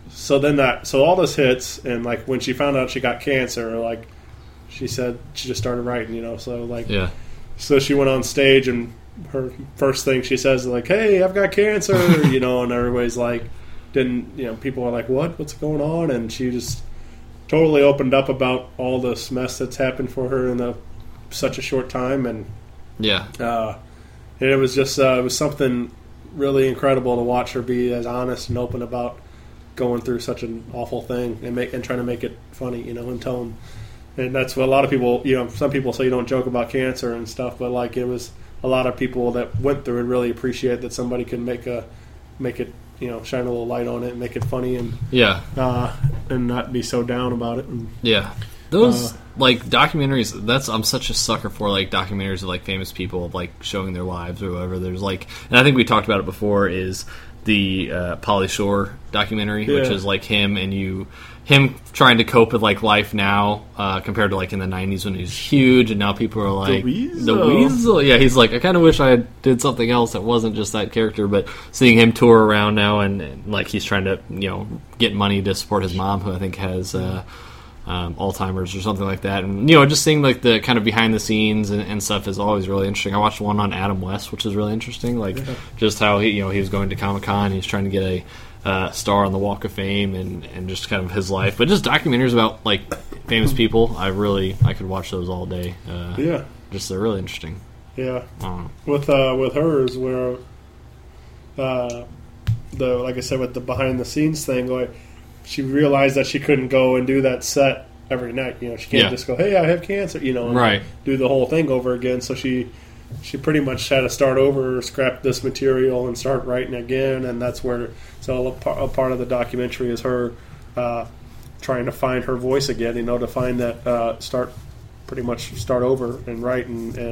[SPEAKER 1] this hits, and like when she found out she got cancer, like she said, she just started writing, so like
[SPEAKER 2] Yeah.
[SPEAKER 1] So she went on stage, and her first thing she says is like, "Hey, I've got cancer," and everybody's like, people are like, what's going on? And she just totally opened up about all this mess that's happened for her in such a short time, and
[SPEAKER 2] Yeah.
[SPEAKER 1] it was just it was something really incredible to watch her be as honest and open about going through such an awful thing, and trying to make it funny, and tell them. And that's what a lot of people, some people say you don't joke about cancer and stuff, but like, it was a lot of people that went through it really appreciate that somebody can make it, shine a little light on it and make it funny, and and not be so down about it. And,
[SPEAKER 2] Yeah. Those like documentaries, I'm such a sucker for like documentaries of like famous people like showing their lives or whatever. There's like, and I think we talked about it before, is the Pauly Shore documentary, which is like him trying to cope with like life now compared to like in the 90s when he was huge, and now people are like the Weasel. Yeah, he's like, I kind of wish I did something else that wasn't just that character. But seeing him tour around now, and like he's trying to get money to support his mom, who I think has Alzheimer's or something like that, and just seeing like the kind of behind the scenes and stuff is always really interesting. I watched one on Adam West, which is really interesting, like just how he was going to Comic-Con, he's trying to get a star on the Walk of Fame, and just kind of his life, but just documentaries about like famous people. I could watch those all day. Just they're really interesting.
[SPEAKER 1] Yeah, with hers, where like I said, with the behind the scenes thing, like, she realized that she couldn't go and do that set every night. She can't just go, "Hey, I have cancer," and
[SPEAKER 2] right,
[SPEAKER 1] do the whole thing over again. So she pretty much had to start over, scrap this material, and start writing again. And that's where a part of the documentary is her trying to find her voice again. To find that start over and write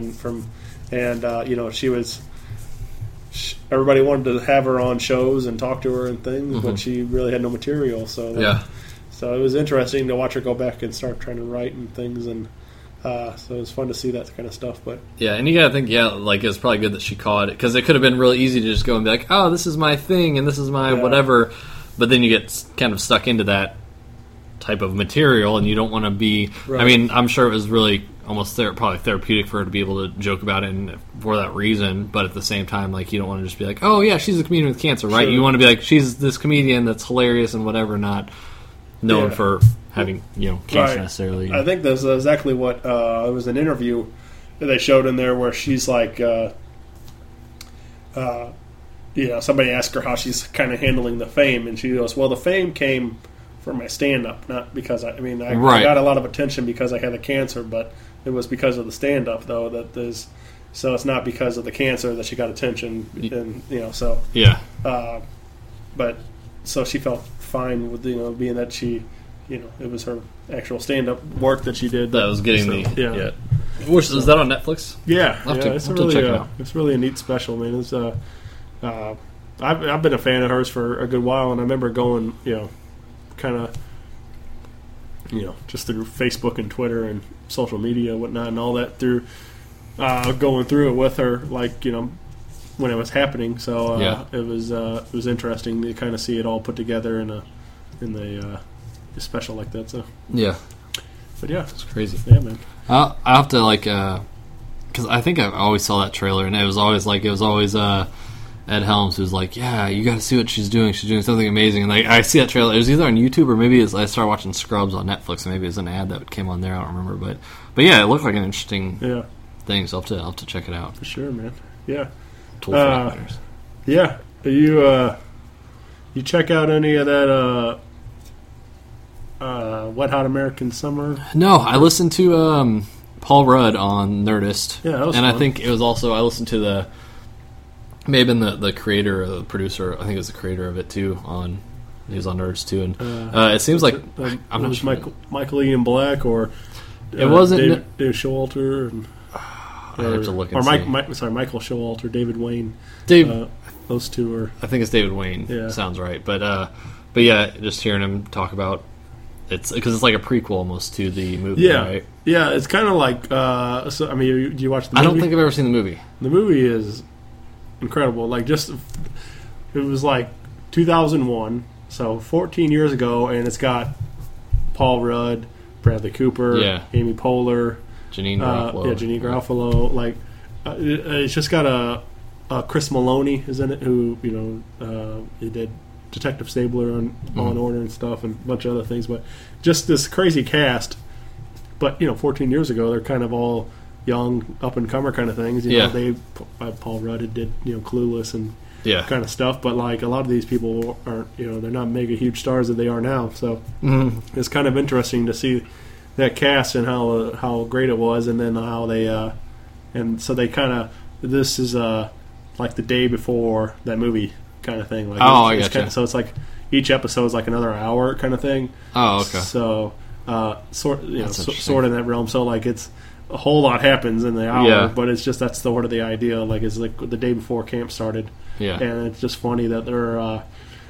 [SPEAKER 1] she was. Everybody wanted to have her on shows and talk to her and things, but she really had no material. So so it was interesting to watch her go back and start trying to write and things, and so it was fun to see that kind of stuff. But
[SPEAKER 2] yeah, and you gotta think, like it's probably good that she caught it, because it could have been really easy to just go and be like, "Oh, this is my thing and this is my whatever," but then you get kind of stuck into that type of material, and you don't want to be. Right. I mean, I'm sure it was really almost probably therapeutic for her to be able to joke about it, and for that reason. But at the same time, like, you don't want to just be like, "Oh yeah, she's a comedian with cancer," right? Sure. You want to be like, "She's this comedian that's hilarious and whatever," not known for having cancer necessarily.
[SPEAKER 1] I think that's exactly what it was an interview that they showed in there where she's like, somebody asked her how she's kind of handling the fame, and she goes, "Well, the fame came for my stand-up, not because I got a lot of attention because I had a cancer, but it was because of the stand-up, though, so it's not because of the cancer that she got attention, and so
[SPEAKER 2] yeah.
[SPEAKER 1] But
[SPEAKER 6] so she felt fine with being that she, it was her actual stand-up work that she did
[SPEAKER 2] That was getting
[SPEAKER 6] so,
[SPEAKER 2] the
[SPEAKER 6] yeah.
[SPEAKER 2] Which is that on Netflix?
[SPEAKER 6] Yeah,
[SPEAKER 2] I'll have to-
[SPEAKER 6] it's
[SPEAKER 2] I'll have to
[SPEAKER 6] really
[SPEAKER 2] check it out.
[SPEAKER 6] it's really a neat special, man. It's I've been a fan of hers for a good while, and I remember going, kind of, just through Facebook and Twitter and social media and whatnot and all that through going through it with her, like when it was happening. So
[SPEAKER 2] Yeah.
[SPEAKER 6] it was interesting to kind of see it all put together in the special like that. So,
[SPEAKER 2] Yeah,
[SPEAKER 6] but yeah,
[SPEAKER 2] it's crazy.
[SPEAKER 6] yeah, man.
[SPEAKER 2] I'll have to because I think I always saw that trailer, and it was always Ed Helms who's like, yeah, you got to see what she's doing. She's doing something amazing. And I see that trailer. It was either on YouTube or maybe I started watching Scrubs on Netflix, and maybe it was an ad that came on there. I don't remember, but yeah, it looked like an interesting
[SPEAKER 6] Yeah,
[SPEAKER 2] thing. So I'll have to check it out.
[SPEAKER 6] for sure, man. Yeah.
[SPEAKER 2] Tool for Outfitters.
[SPEAKER 6] Yeah, you check out any of that Wet Hot American Summer?
[SPEAKER 2] No, I listened to Paul Rudd on Nerdist.
[SPEAKER 6] Yeah, that was
[SPEAKER 2] and I
[SPEAKER 6] fun.
[SPEAKER 2] think it was also I listened to may have been the creator or the producer. I think it was the creator of it too. He was on Nerdist too, and it seems like I'm not
[SPEAKER 6] was
[SPEAKER 2] sure.
[SPEAKER 6] Michael Ian Black or
[SPEAKER 2] It wasn't-
[SPEAKER 6] Dave Showalter and
[SPEAKER 2] I have to look and
[SPEAKER 6] or
[SPEAKER 2] see.
[SPEAKER 6] Michael Showalter, David Wayne.
[SPEAKER 2] Dave,
[SPEAKER 6] Those two are
[SPEAKER 2] I think it's David Wayne.
[SPEAKER 6] Yeah.
[SPEAKER 2] Sounds right. But yeah, just hearing him talk about it's because it's like a prequel almost to the movie.
[SPEAKER 6] yeah,
[SPEAKER 2] Right?
[SPEAKER 6] yeah. It's kind of like so. I mean, do you watch the movie?
[SPEAKER 2] I don't think I've ever seen the movie.
[SPEAKER 6] The movie is incredible. Like, it was like 2001, so 14 years ago, and it's got Paul Rudd, Bradley Cooper,
[SPEAKER 2] Yeah.
[SPEAKER 6] Amy Poehler,
[SPEAKER 2] Janine Garofalo.
[SPEAKER 6] Janine Garofalo. Like, it's just got a Chris Maloney is in it, who he did Detective Stabler on Law and Order and stuff, and a bunch of other things. But just this crazy cast. But 14 years ago, they're kind of all young, up and comer kind of things.
[SPEAKER 2] Yeah.
[SPEAKER 6] Paul Rudd did Clueless and
[SPEAKER 2] Yeah.
[SPEAKER 6] kind of stuff. But like a lot of these people aren't, they're not mega huge stars that they are now. So it's kind of interesting to see that cast and how great it was, and then how they and so they kind of this is like the day before that movie kind of thing. Like
[SPEAKER 2] I
[SPEAKER 6] it's
[SPEAKER 2] gotcha.
[SPEAKER 6] kinda, so it's like each episode is like another hour kind of thing.
[SPEAKER 2] Oh, okay.
[SPEAKER 6] So sort
[SPEAKER 2] interesting.
[SPEAKER 6] sort of in that realm. So like it's a whole lot happens in the hour,
[SPEAKER 2] Yeah.
[SPEAKER 6] but it's just that's sort of the idea. Like it's like the day before camp started.
[SPEAKER 2] Yeah.
[SPEAKER 6] And it's just funny that they're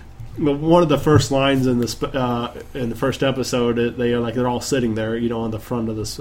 [SPEAKER 6] one of the first lines in the first episode. They're all sitting there, on the front of this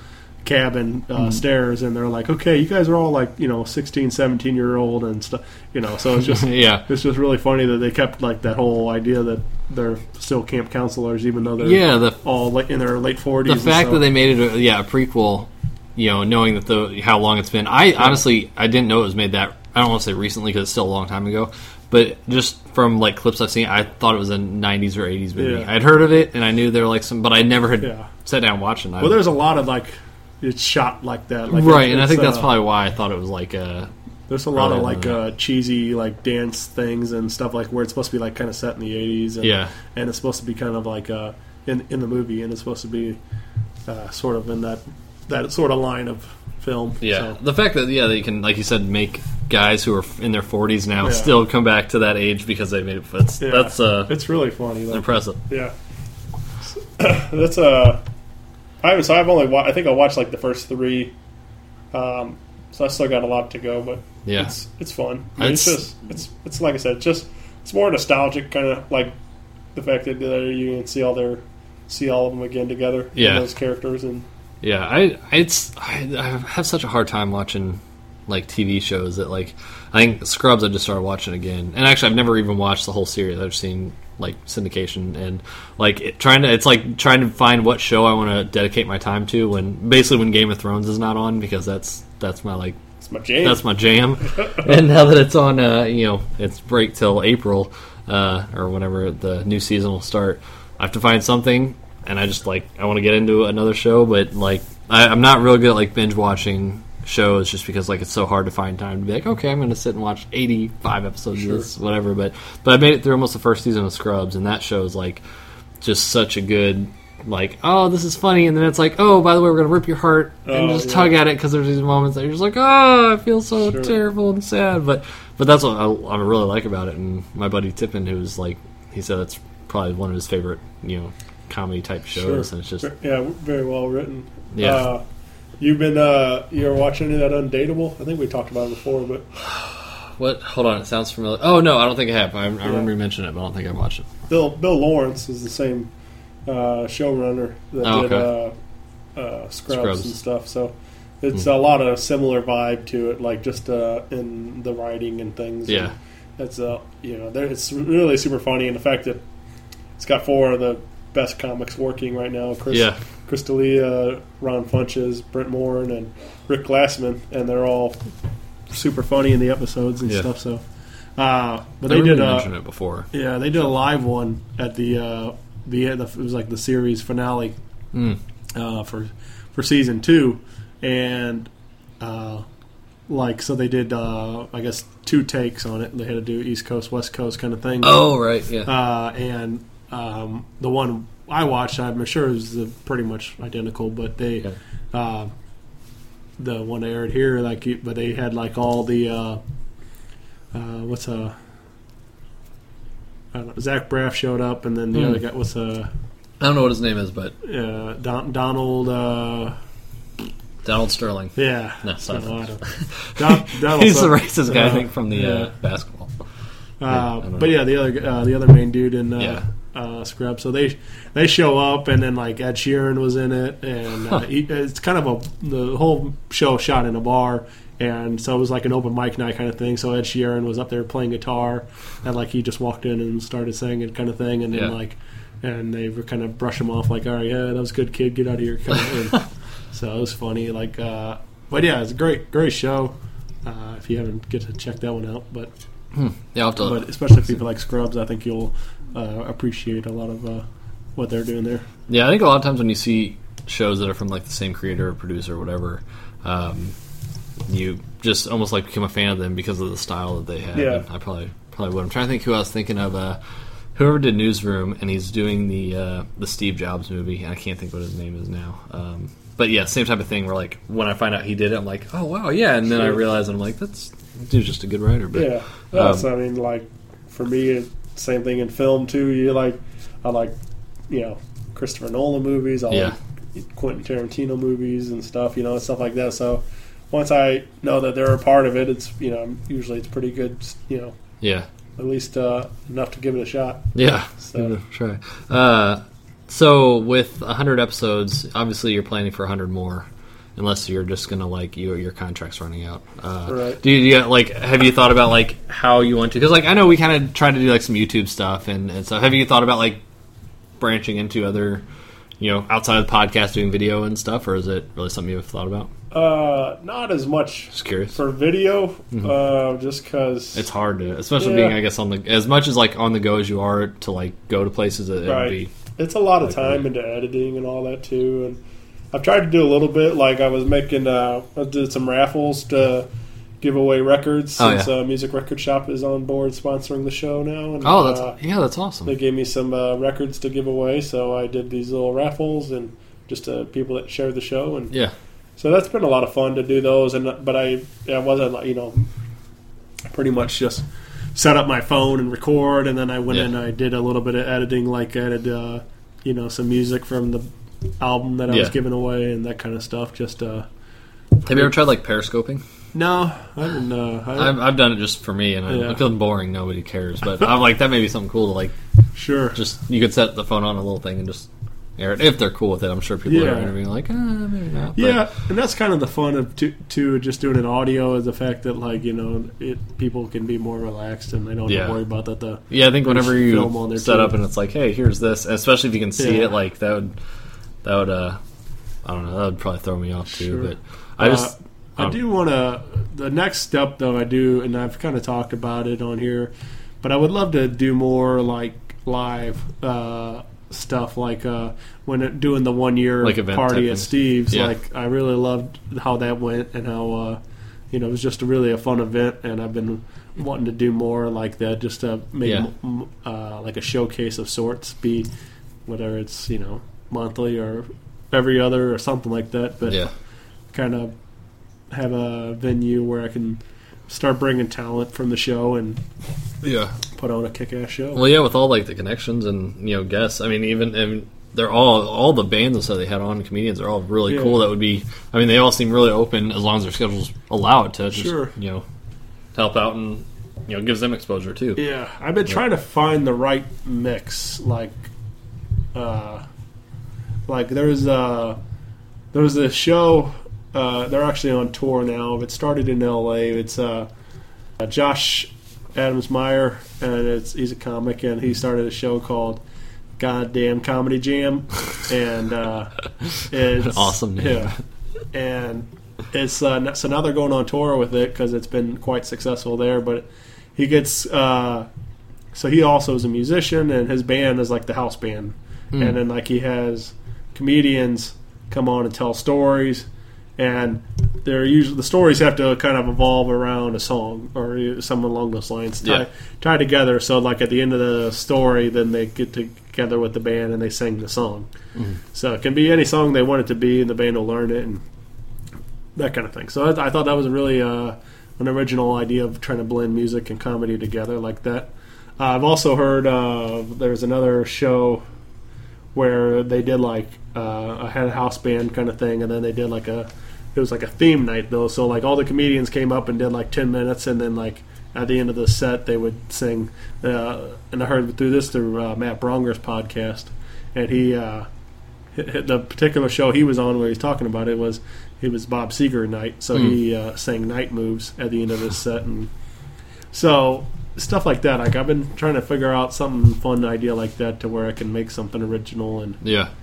[SPEAKER 6] cabin stairs, and they're like, "Okay, you guys are all like 16, 17-year-old and stuff." So it's just
[SPEAKER 2] Yeah.
[SPEAKER 6] it's just really funny that they kept like that whole idea that they're still camp counselors, even though they're all like in their late 40s.
[SPEAKER 2] The fact that they made it a prequel, knowing that how long it's been. Honestly, I didn't know it was made that. I don't want to say recently because it's still a long time ago, but just from like clips I've seen, I thought it was a 90s or 80s movie.
[SPEAKER 6] Yeah.
[SPEAKER 2] I'd heard of it and I knew there were like some, but I never had
[SPEAKER 6] Yeah.
[SPEAKER 2] sat down watching.
[SPEAKER 6] Well, there's a lot of like it's shot like that, like
[SPEAKER 2] right, and I think that's
[SPEAKER 6] it's,
[SPEAKER 2] probably why I thought it was like
[SPEAKER 6] there's a lot of
[SPEAKER 2] Rather than
[SPEAKER 6] like cheesy like dance things and stuff like where it's supposed to be like kind of set in the 80s. And,
[SPEAKER 2] Yeah.
[SPEAKER 6] and it's supposed to be kind of like in the movie, and it's supposed to be sort of in that sort of line of film.
[SPEAKER 2] Yeah,
[SPEAKER 6] So,
[SPEAKER 2] the fact that they can, like you said, make guys who are in their 40s now
[SPEAKER 6] Yeah.
[SPEAKER 2] still come back to that age because they made it. That's
[SPEAKER 6] it's really funny. Like,
[SPEAKER 2] impressive.
[SPEAKER 6] yeah, that's I've only I think I watched like the first 3, so I still got a lot to go. But
[SPEAKER 2] Yeah.
[SPEAKER 6] it's fun. I mean, it's like I said, it's more nostalgic, kind of like the fact that you can see all of them again together.
[SPEAKER 2] Yeah.
[SPEAKER 6] Those characters and
[SPEAKER 2] Yeah, I have such a hard time watching like TV shows that like I think Scrubs I just started watching again, and actually I've never even watched the whole series. I've seen like syndication and like it's like trying to find what show I want to dedicate my time to when Game of Thrones is not on, because that's my like
[SPEAKER 6] it's my jam.
[SPEAKER 2] that's my jam. And now that it's on, it's break till April or whenever the new season will start. I have to find something, and I just like I want to get into another show, but like I'm not real good at like binge watching shows just because like it's so hard to find time to be like, okay, I'm going to sit and watch 85 episodes of this, whatever. But I made it through almost the first season of Scrubs, and that show is like just such a good. Like, oh, this is funny, and then it's like, oh, by the way, we're gonna rip your heart and just tug at it because there's these moments that you're just like, oh, I feel so terrible and sad. But that's what I really like about it. And my buddy Tippin, who's like, he said it's probably one of his favorite, comedy type shows, and it's just
[SPEAKER 6] very well written.
[SPEAKER 2] Yeah.
[SPEAKER 6] You've been you're watching any of that Undateable? I think we talked about it before, but
[SPEAKER 2] what? Hold on, it sounds familiar. Oh no, I don't think I have. I remember you mentioning it, but I don't think I watched it.
[SPEAKER 6] Bill Lawrence is the same showrunner that did Scrubs and stuff. So it's a lot of similar vibe to it, like just in the writing and things.
[SPEAKER 2] Yeah,
[SPEAKER 6] and it's it's really super funny, and the fact that it's got 4 of the best comics working right now. Chris D'Elia, Ron Funches, Brent Morin, and Rick Glassman, and they're all super funny in the episodes and stuff. So, but they did
[SPEAKER 2] mention it before.
[SPEAKER 6] Yeah, they did a live one at the end. It was like the series finale for season 2, and so they did I guess 2 takes on it. They had to do East Coast, West Coast kind of thing.
[SPEAKER 2] Oh right, yeah.
[SPEAKER 6] And the one I watched, I'm sure it was pretty much identical, but they the one they aired here, but they had like all the I don't know, Zach Braff showed up, and then the other guy was
[SPEAKER 2] I don't know what his name is, but
[SPEAKER 6] Donald
[SPEAKER 2] Sterling.
[SPEAKER 6] Yeah,
[SPEAKER 2] no, sorry.
[SPEAKER 6] He's
[SPEAKER 2] the racist guy, I think, from the basketball.
[SPEAKER 6] But yeah, the other main dude in Scrubs. So they show up, and then like Ed Sheeran was in it, and it's kind of the whole show shot in a bar, and so it was like an open mic night kind of thing. So Ed Sheeran was up there playing guitar, and like he just walked in and started singing kind of thing, and then and they were kind of brush him off like, all right, yeah, that was a good, kid, get out of here. Kind of so it was funny, but yeah, it's a great show. If you haven't get to check that one out, but.
[SPEAKER 2] Yeah,
[SPEAKER 6] but especially if people like Scrubs, I think you'll appreciate a lot of what they're doing there.
[SPEAKER 2] Yeah, I think a lot of times when you see shows that are from like the same creator or producer or whatever, you just almost like become a fan of them because of the style that they have.
[SPEAKER 6] Yeah.
[SPEAKER 2] And I probably would. I'm trying to think who I was thinking of. Whoever did Newsroom, and he's doing the Steve Jobs movie, and I can't think what his name is now. But yeah, same type of thing where like when I find out he did it, I'm like, oh wow, yeah, and then I realize I'm like, dude's just a good writer. But,
[SPEAKER 6] yeah, I mean, like for me, same thing in film too. I like Christopher Nolan movies. I like Quentin Tarantino movies and stuff. Stuff like that. So once I know that they're a part of it, it's usually it's pretty good.
[SPEAKER 2] Yeah.
[SPEAKER 6] At least enough to give it a shot.
[SPEAKER 2] Yeah.
[SPEAKER 6] So.
[SPEAKER 2] Give it a try. So with 100 episodes, obviously you're planning for 100 more. Unless you're just gonna your contract's running out.
[SPEAKER 6] Right.
[SPEAKER 2] Do you have you thought about how you want to? Because I know we kind of try to do some YouTube stuff and so have you thought about branching into other outside of the podcast doing video and stuff, or is it really something you've thought about?
[SPEAKER 6] Not as much.
[SPEAKER 2] Just curious
[SPEAKER 6] for video, just because
[SPEAKER 2] it's hard to, especially being I guess on the as much as on the go as you are to go to places. It would be.
[SPEAKER 6] It's a lot of time into editing and all that too, and I've tried to do a little bit. I was making, I did some raffles to give away records since Music Record Shop is on board sponsoring the show now. And,
[SPEAKER 2] that's awesome.
[SPEAKER 6] They gave me some records to give away, so I did these little raffles and just people that shared the show. And so that's been a lot of fun to do those. But I wasn't pretty much just set up my phone and record, and then I went in and I did a little bit of editing, added some music from the album that I was giving away and that kind of stuff. Just
[SPEAKER 2] have you ever tried periscoping?
[SPEAKER 6] No, I haven't.
[SPEAKER 2] I've done it just for me, and I'm feeling boring. Nobody cares, but I'm that may be something cool to
[SPEAKER 6] Sure.
[SPEAKER 2] Just you could set the phone on a little thing and just air it if they're cool with it. I'm sure people are interviewing maybe not.
[SPEAKER 6] Yeah, and that's kind of the fun of to just doing an audio is the fact that people can be more relaxed and they don't have to worry about that.
[SPEAKER 2] I think whenever you set up and it's hey, here's this, especially if you can see it, that would I don't know, that would probably throw me off too.
[SPEAKER 6] Sure.
[SPEAKER 2] But
[SPEAKER 6] I do want to. The next step, though, I do, and I've kind of talked about it on here, but I would love to do more live stuff, when doing the 1 year party at Steve's. I really loved how that went and how it was just really a fun event, and I've been wanting to do more like that, just to make a showcase of sorts, be whether it's monthly or every other or something like that, but kind of have a venue where I can start bringing talent from the show and put on a kick-ass show.
[SPEAKER 2] Well, yeah, with all like the connections and guests. I mean, even they're all the bands and stuff they had on, comedians are all really cool. That would be. I mean, they all seem really open as long as their schedules allow it to. Just, to help out and gives them exposure too.
[SPEAKER 6] Yeah, I've been trying to find the right mix. Like there was a show. They're actually on tour now. It started in L.A. It's Josh Adams Meyer, and he's a comic, and he started a show called Goddamn Comedy Jam, and it's
[SPEAKER 2] awesome name.
[SPEAKER 6] Yeah, and it's so now they're going on tour with it because it's been quite successful there. But he gets so he also is a musician, and his band is like the house band, and then like he has comedians come on and tell stories, and they're usually the stories have to kind of evolve around a song or something along those lines, tie together. So like at the end of the story, then they get together with the band and they sing the song. So it can be any song they want it to be, and the band will learn it and that kind of thing. So I thought that was a really an original idea of trying to blend music and comedy together like that. I've also heard there's another show where they did like I had a house band kind of thing, and then they did it was like a theme night though. So like all the comedians came up and did like 10 minutes, and then like at the end of the set they would sing. And I heard through Matt Bronger's podcast, and the particular show he was on where he's talking about it was Bob Seger night. So he sang Night Moves at the end of his set, and so stuff like that. Like I've been trying to figure out some fun idea like that to where I can make something original and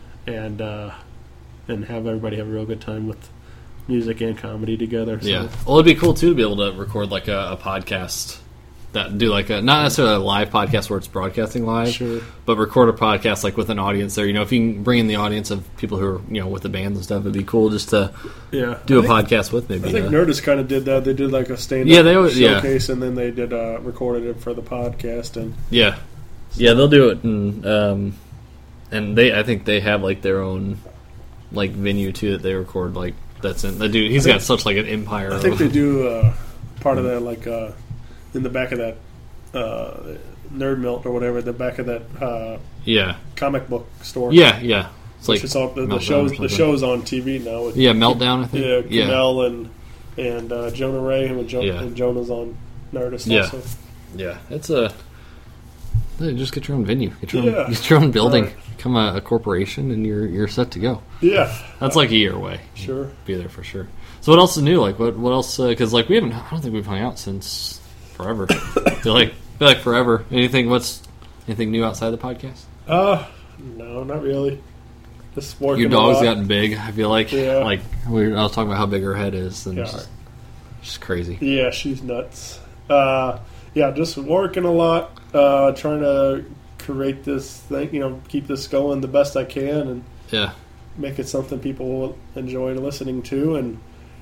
[SPEAKER 6] have everybody have a real good time with music and comedy together. So.
[SPEAKER 2] Yeah. Well, it'd be cool too to be able to record like a podcast that do like not necessarily a live podcast where it's broadcasting live, but record a podcast like with an audience there. If you can bring in the audience of people who are with the bands and stuff, it'd be cool just to do a podcast with maybe.
[SPEAKER 6] I think Nerdist kind of did that. They did like a stand-up showcase, and then they did recorded it for the podcast. And
[SPEAKER 2] they'll do it, and I think they have like their own like venue too that they record like. That's in the dude. He's got such like an empire.
[SPEAKER 6] I think they do part of that like in the back of that Nerd Melt or whatever. The back of that comic book store.
[SPEAKER 2] Yeah. It's like
[SPEAKER 6] it's all, the show's on TV now. With,
[SPEAKER 2] Meltdown. I think.
[SPEAKER 6] Kamel and Jonah Ray and Jonah's on Nerdist also.
[SPEAKER 2] Yeah, it's just get your own venue. Get your own building. Right. Become a corporation, and you're set to go.
[SPEAKER 6] Yeah,
[SPEAKER 2] that's like a year away.
[SPEAKER 6] Sure,
[SPEAKER 2] be there for sure. So what else is new? Like what else? Because like I don't think we've hung out since forever. feel like forever. Anything new outside the podcast?
[SPEAKER 6] No, not really. Just working.
[SPEAKER 2] Your dog's gotten big. I feel like I was talking about how big her head is, and just crazy.
[SPEAKER 6] Yeah, she's nuts. Just working a lot, trying to create this thing, keep this going the best I can, and make it something people will enjoy listening to, and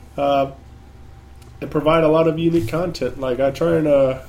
[SPEAKER 6] provide a lot of unique content. Like I try to,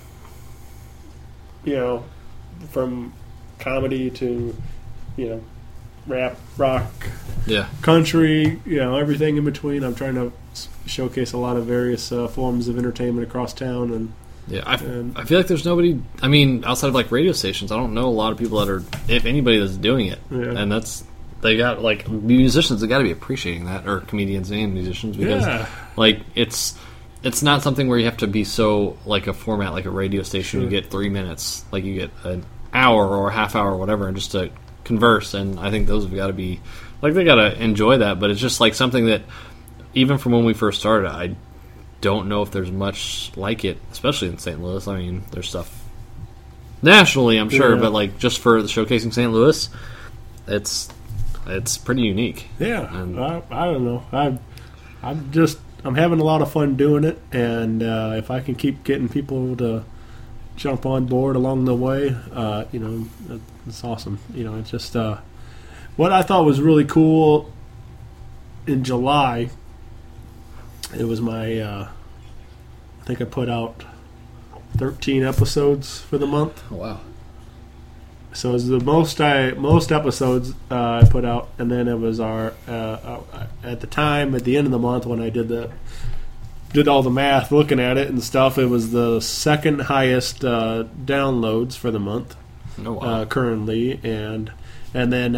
[SPEAKER 6] from comedy to, rap, rock, country, everything in between. I'm trying to showcase a lot of various forms of entertainment across town, and
[SPEAKER 2] I feel like there's nobody. I mean, outside of like radio stations, I don't know a lot of people that are, if anybody, that's doing it. Yeah. And they got like musicians. They got to be appreciating that, or comedians and musicians, because like it's not something where you have to be so like a format like a radio station. You get 3 minutes, like you get an hour or a half hour or whatever, and just to converse. And I think those have got to be like they got to enjoy that. But it's just like something that even from when we first started, I don't know if there's much like it, especially in St. Louis. I mean, there's stuff nationally, I'm sure, but like just for showcasing St. Louis, it's pretty unique.
[SPEAKER 6] Yeah, and I don't know. I'm having a lot of fun doing it, and if I can keep getting people to jump on board along the way, it's awesome. It's just what I thought was really cool in July. It was my, I think I put out 13 episodes for the month.
[SPEAKER 2] Oh, wow.
[SPEAKER 6] So it was the most episodes I put out, and then it was our, at the time, at the end of the month when I did did all the math looking at it and stuff. It was the second highest downloads for the month
[SPEAKER 2] Oh, wow.
[SPEAKER 6] currently, and then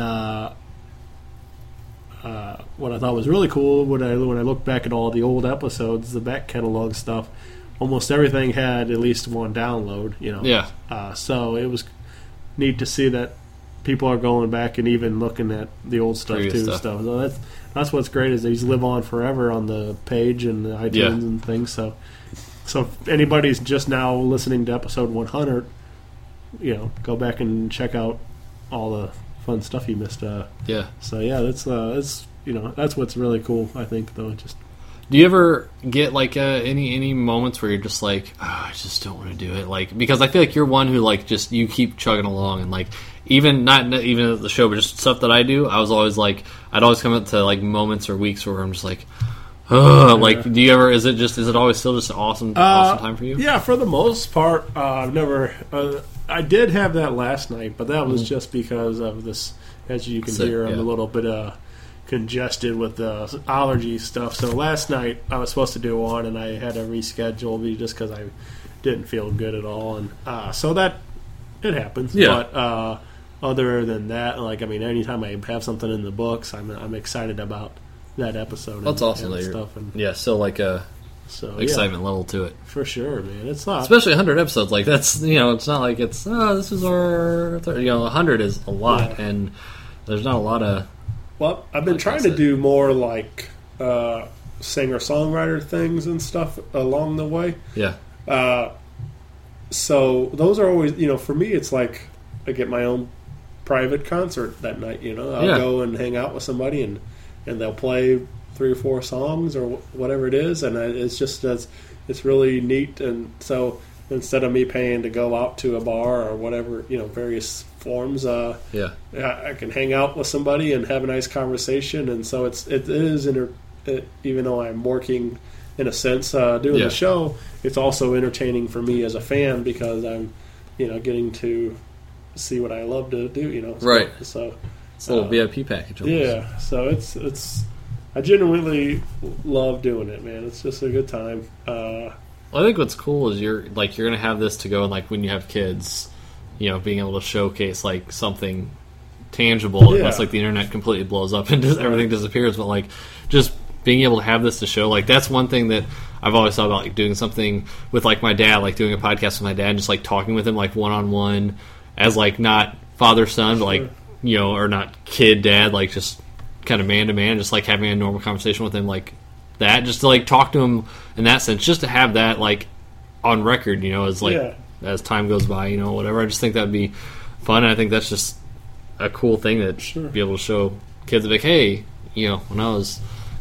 [SPEAKER 6] what I thought was really cool when I looked back at all the old episodes, the back catalog stuff, almost everything had at least one download.
[SPEAKER 2] Yeah.
[SPEAKER 6] So it was neat to see that people are going back and even looking at the old stuff
[SPEAKER 2] Previous
[SPEAKER 6] too.
[SPEAKER 2] stuff.
[SPEAKER 6] So that's what's great is these live on forever on the page and the iTunes
[SPEAKER 2] Yeah.
[SPEAKER 6] and things. So if anybody's just now listening to episode 100, go back and check out all the fun stuff you missed.
[SPEAKER 2] Yeah.
[SPEAKER 6] So yeah, that's what's really cool. I think though, just
[SPEAKER 2] Do you ever get like any moments where you're just like, I just don't want to do it? Like, because I feel like you're one who like just you keep chugging along, and like even not even the show, but just stuff that I do. I was always like, I'd always come up to like moments or weeks where I'm just like, like, do you ever? Is it always still just an awesome time for you?
[SPEAKER 6] Yeah, for the most part, I've never. I did have that last night, but that was just because of this. As you can
[SPEAKER 2] Sick,
[SPEAKER 6] hear, I'm
[SPEAKER 2] yeah.
[SPEAKER 6] a little bit congested with the allergy stuff. So last night I was supposed to do one, and I had to reschedule just because I didn't feel good at all, and so that it happens.
[SPEAKER 2] Yeah.
[SPEAKER 6] But other than that, like anytime I have something in the books, I'm excited about that episode.
[SPEAKER 2] That's
[SPEAKER 6] and,
[SPEAKER 2] awesome
[SPEAKER 6] and
[SPEAKER 2] that you're-
[SPEAKER 6] stuff. And
[SPEAKER 2] Yeah, still like a
[SPEAKER 6] so
[SPEAKER 2] excitement level to it.
[SPEAKER 6] yeah, for sure, man. It's not.
[SPEAKER 2] Especially 100 episodes, like that's it's not like it's this is our 100 is a lot,
[SPEAKER 6] Yeah.
[SPEAKER 2] and there's not a lot of
[SPEAKER 6] Well, I've been
[SPEAKER 2] Like
[SPEAKER 6] trying
[SPEAKER 2] I
[SPEAKER 6] to
[SPEAKER 2] said.
[SPEAKER 6] do more like singer-songwriter things and stuff along the way.
[SPEAKER 2] yeah.
[SPEAKER 6] So those are always, for me, it's like I get my own private concert that night. I'll
[SPEAKER 2] Yeah.
[SPEAKER 6] go and hang out with somebody, and they'll play 3 or 4 songs or whatever it is, and it's just it's really neat. And so instead of me paying to go out to a bar or whatever, various forms,
[SPEAKER 2] Yeah.
[SPEAKER 6] I can hang out with somebody and have a nice conversation, and so it is even though I'm working in a sense doing
[SPEAKER 2] Yeah.
[SPEAKER 6] the show, it's also entertaining for me as a fan because I'm getting to see what I love to do.
[SPEAKER 2] Right.
[SPEAKER 6] So
[SPEAKER 2] It's a little VIP package. Almost.
[SPEAKER 6] yeah, so it's I genuinely love doing it, man. It's just a good time.
[SPEAKER 2] Well, I think what's cool is you're gonna have this to go, and like when you have kids, being able to showcase like something tangible.
[SPEAKER 6] Yeah.
[SPEAKER 2] Unless like the internet completely blows up and everything disappears, but like just being able to have this to show, like that's one thing that I've always thought about, like doing something with like my dad, like doing a podcast with my dad, and just like talking with him like one-on-one as like not father son, but like or not kid dad, like just kind of man to man, just like having a normal conversation with him like that, just to like talk to him in that sense, just to have that like on record, as like
[SPEAKER 6] Yeah.
[SPEAKER 2] as time goes by, whatever. I just think that'd be fun, and I think that's just a cool thing that
[SPEAKER 6] Sure.
[SPEAKER 2] be able to show kids like, hey, when I was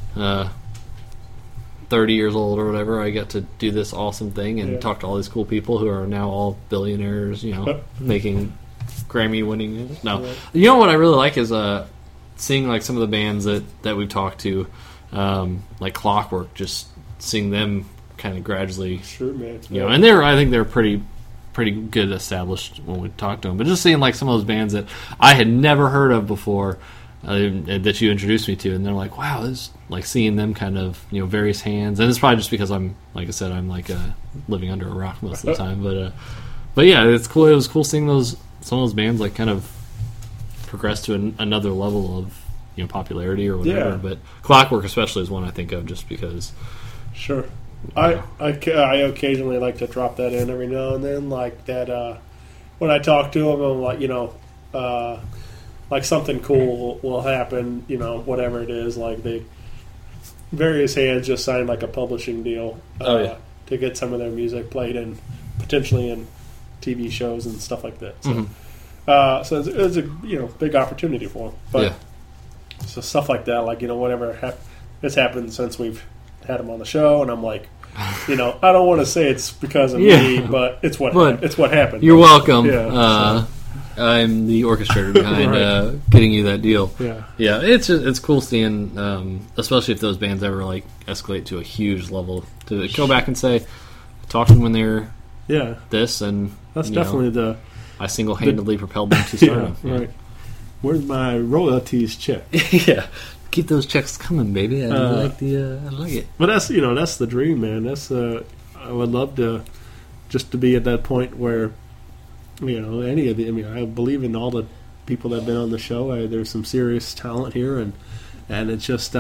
[SPEAKER 2] 30 years old or whatever, I got to do this awesome thing and
[SPEAKER 6] Yeah.
[SPEAKER 2] talk to all these cool people who are now all billionaires, making Grammy winning. No,
[SPEAKER 6] Right.
[SPEAKER 2] What I really like is seeing like some of the bands that we've talked to, like Clockwork, just seeing them kind of gradually,
[SPEAKER 6] Sure, man.
[SPEAKER 2] and I think they're pretty good established when we talked to them. But just seeing like some of those bands that I had never heard of before, that you introduced me to, and they're like, wow, this like seeing them kind of various hands, and it's probably just because I'm like I said, I'm like living under a rock most of the time, but yeah, it's cool. It was cool seeing some of those bands like kind of progress to another level of popularity or whatever.
[SPEAKER 6] Yeah.
[SPEAKER 2] But Clockwork especially is one I think of just because.
[SPEAKER 6] Sure. I occasionally like to drop that in every now and then, like that. When I talk to them, I'm like, like something cool will happen, whatever it is. Like various hands just signed like a publishing deal to get some of their music played in, potentially in TV shows and stuff like that. So, so it's a big opportunity for them. But
[SPEAKER 2] Yeah.
[SPEAKER 6] so stuff like that, like whatever it's happened since we've had them on the show, and I'm like, I don't want to say it's because of me, but it's what happened.
[SPEAKER 2] You're welcome.
[SPEAKER 6] Yeah,
[SPEAKER 2] I'm the orchestrator behind
[SPEAKER 6] Right.
[SPEAKER 2] getting you that deal.
[SPEAKER 6] Yeah.
[SPEAKER 2] It's cool seeing, especially if those bands ever like escalate to a huge level, to go back and say, talk to them when they're
[SPEAKER 6] Yeah,
[SPEAKER 2] this, and
[SPEAKER 6] that's
[SPEAKER 2] you know,
[SPEAKER 6] definitely
[SPEAKER 2] I single-handedly propelled them to stardom.
[SPEAKER 6] right. Where's my royalties check?
[SPEAKER 2] Yeah, keep those checks coming, baby. I like it.
[SPEAKER 6] But that's that's the dream, man. That's I would love to just to be at that point where any of the. I mean, I believe in all the people that have been on the show. There's some serious talent here, and it's just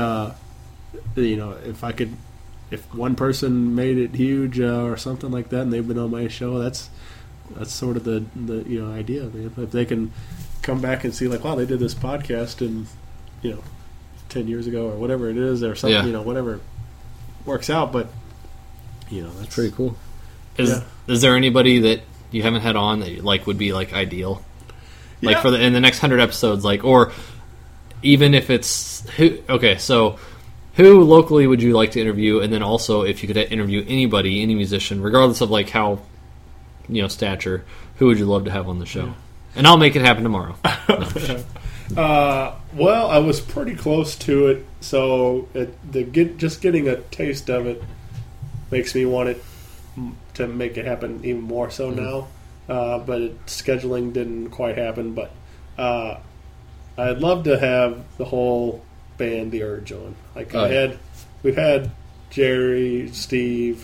[SPEAKER 6] if one person made it huge or something like that, and they've been on my show, that's sort of the idea, man. If they can come back and see like, wow, they did this podcast and 10 years ago or whatever it is or something, whatever works out, but that's
[SPEAKER 2] pretty cool. Is there anybody that you haven't had on that you like would be like ideal, like in the next 100 episodes, like, or even if it's who locally would you like to interview, and then also if you could interview anybody, any musician, regardless of like how stature, who would you love to have on the show? And I'll make it happen tomorrow.
[SPEAKER 6] Well, I was pretty close to it, so just getting a taste of it makes me want it to make it happen even more so now. But scheduling didn't quite happen. But I'd love to have the whole band, The Urge, on. Like we've had Jerry, Steve,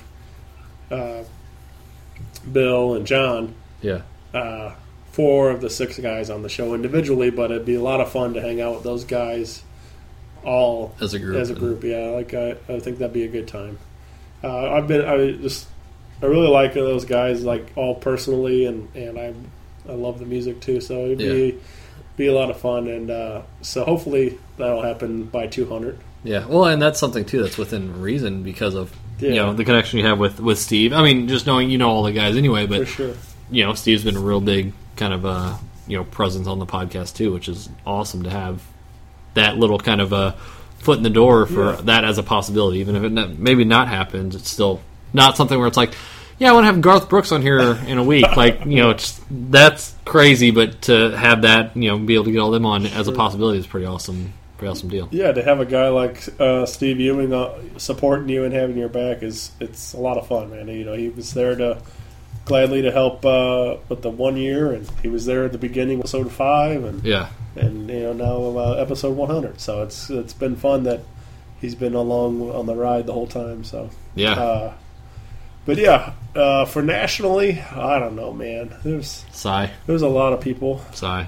[SPEAKER 6] Bill, and John.
[SPEAKER 2] Yeah.
[SPEAKER 6] 4 of the 6 guys on the show individually, but it'd be a lot of fun to hang out with those guys all
[SPEAKER 2] as a group.
[SPEAKER 6] Yeah, like I think that'd be a good time. I really like those guys, like all personally, and I love the music too. So it'd be a lot of fun, and so hopefully that'll happen by 200.
[SPEAKER 2] Yeah, well, and that's something too that's within reason because of the connection you have with Steve. I mean, just knowing all the guys anyway, but
[SPEAKER 6] for sure.
[SPEAKER 2] Steve's been a real big kind of presence on the podcast too, which is awesome to have that little kind of a foot in the door for that as a possibility. Even if it maybe not happens, it's still not something where it's like, I want to have Garth Brooks on here in a week. Like, that's crazy, but to have that, be able to get all them on as a possibility is pretty awesome deal. Yeah,
[SPEAKER 6] to have a guy like Steve Ewing supporting you and having your back it's a lot of fun, man. He was there gladly to help with the 1 year, and he was there at the beginning of episode 5, and now episode 100. So it's been fun that he's been along on the ride the whole time. So for nationally, I don't know, man. There's a lot of people.
[SPEAKER 2] Psy.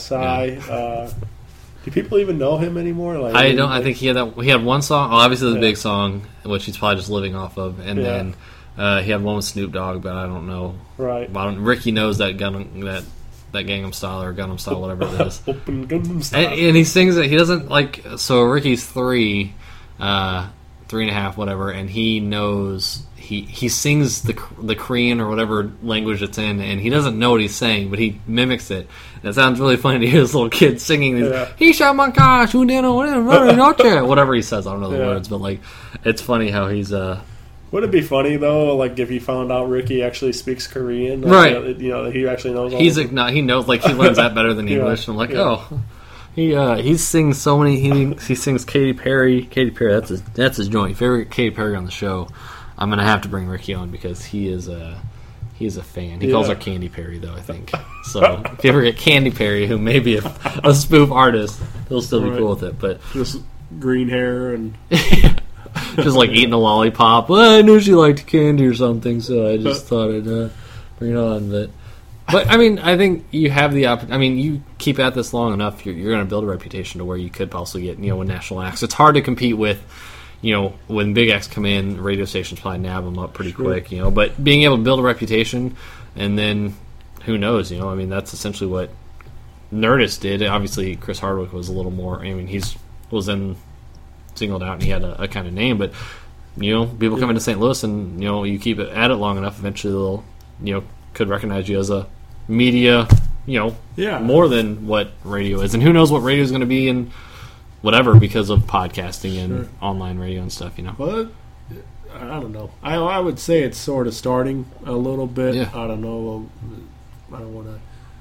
[SPEAKER 6] Do people even know him anymore? Like,
[SPEAKER 2] I don't. I think he had one song. Obviously, the big song, which he's probably just living off of, and then he had one with Snoop Dogg, but I don't know.
[SPEAKER 6] Right.
[SPEAKER 2] Ricky knows that Gangnam Style or Gangnam Style, whatever it is.
[SPEAKER 6] Open Gangnam Style.
[SPEAKER 2] And he sings it. He doesn't like. So Ricky's 3, 3.5, whatever, and he knows. He sings the Korean or whatever language it's in, and he doesn't know what he's saying, but he mimics it. And it sounds really funny to hear this little kid singing these, he shot my gosh, whatever he says. I don't know the words, but like, it's funny how he's.
[SPEAKER 6] Would it be funny though, like if you found out Ricky actually speaks Korean,
[SPEAKER 2] right?
[SPEAKER 6] That he actually knows.
[SPEAKER 2] He knows, like he learns that better than English. I'm like, he sings so many. He sings Katy Perry. That's his joint. Favorite Katy Perry on the show. I'm gonna have to bring Ricky on because he is a fan. He calls her Candy Perry though, I think. So if you ever get Candy Perry, who may be a spoof artist, he'll still be cool with it. But
[SPEAKER 6] just green hair and
[SPEAKER 2] just like eating a lollipop. Well, I knew she liked candy or something, so I just thought I'd bring it on. But I mean, I think you have the opportunity. I mean, you keep at this long enough, you're going to build a reputation to where you could possibly get with national acts. It's hard to compete with. When big acts come in, radio stations probably nab them up pretty quick, But being able to build a reputation, and then, who knows, I mean, that's essentially what Nerdist did. Obviously, Chris Hardwick was a little more, I mean, was singled out, and he had a kind of name, but, people come into St. Louis, and, you keep it at it long enough, eventually they'll, could recognize you as a media, more than what radio is. And who knows what radio is going to be in whatever because of podcasting and online radio and stuff,
[SPEAKER 6] But I don't know. I would say it's sort of starting a little bit.
[SPEAKER 2] Yeah.
[SPEAKER 6] I don't know. I don't want to.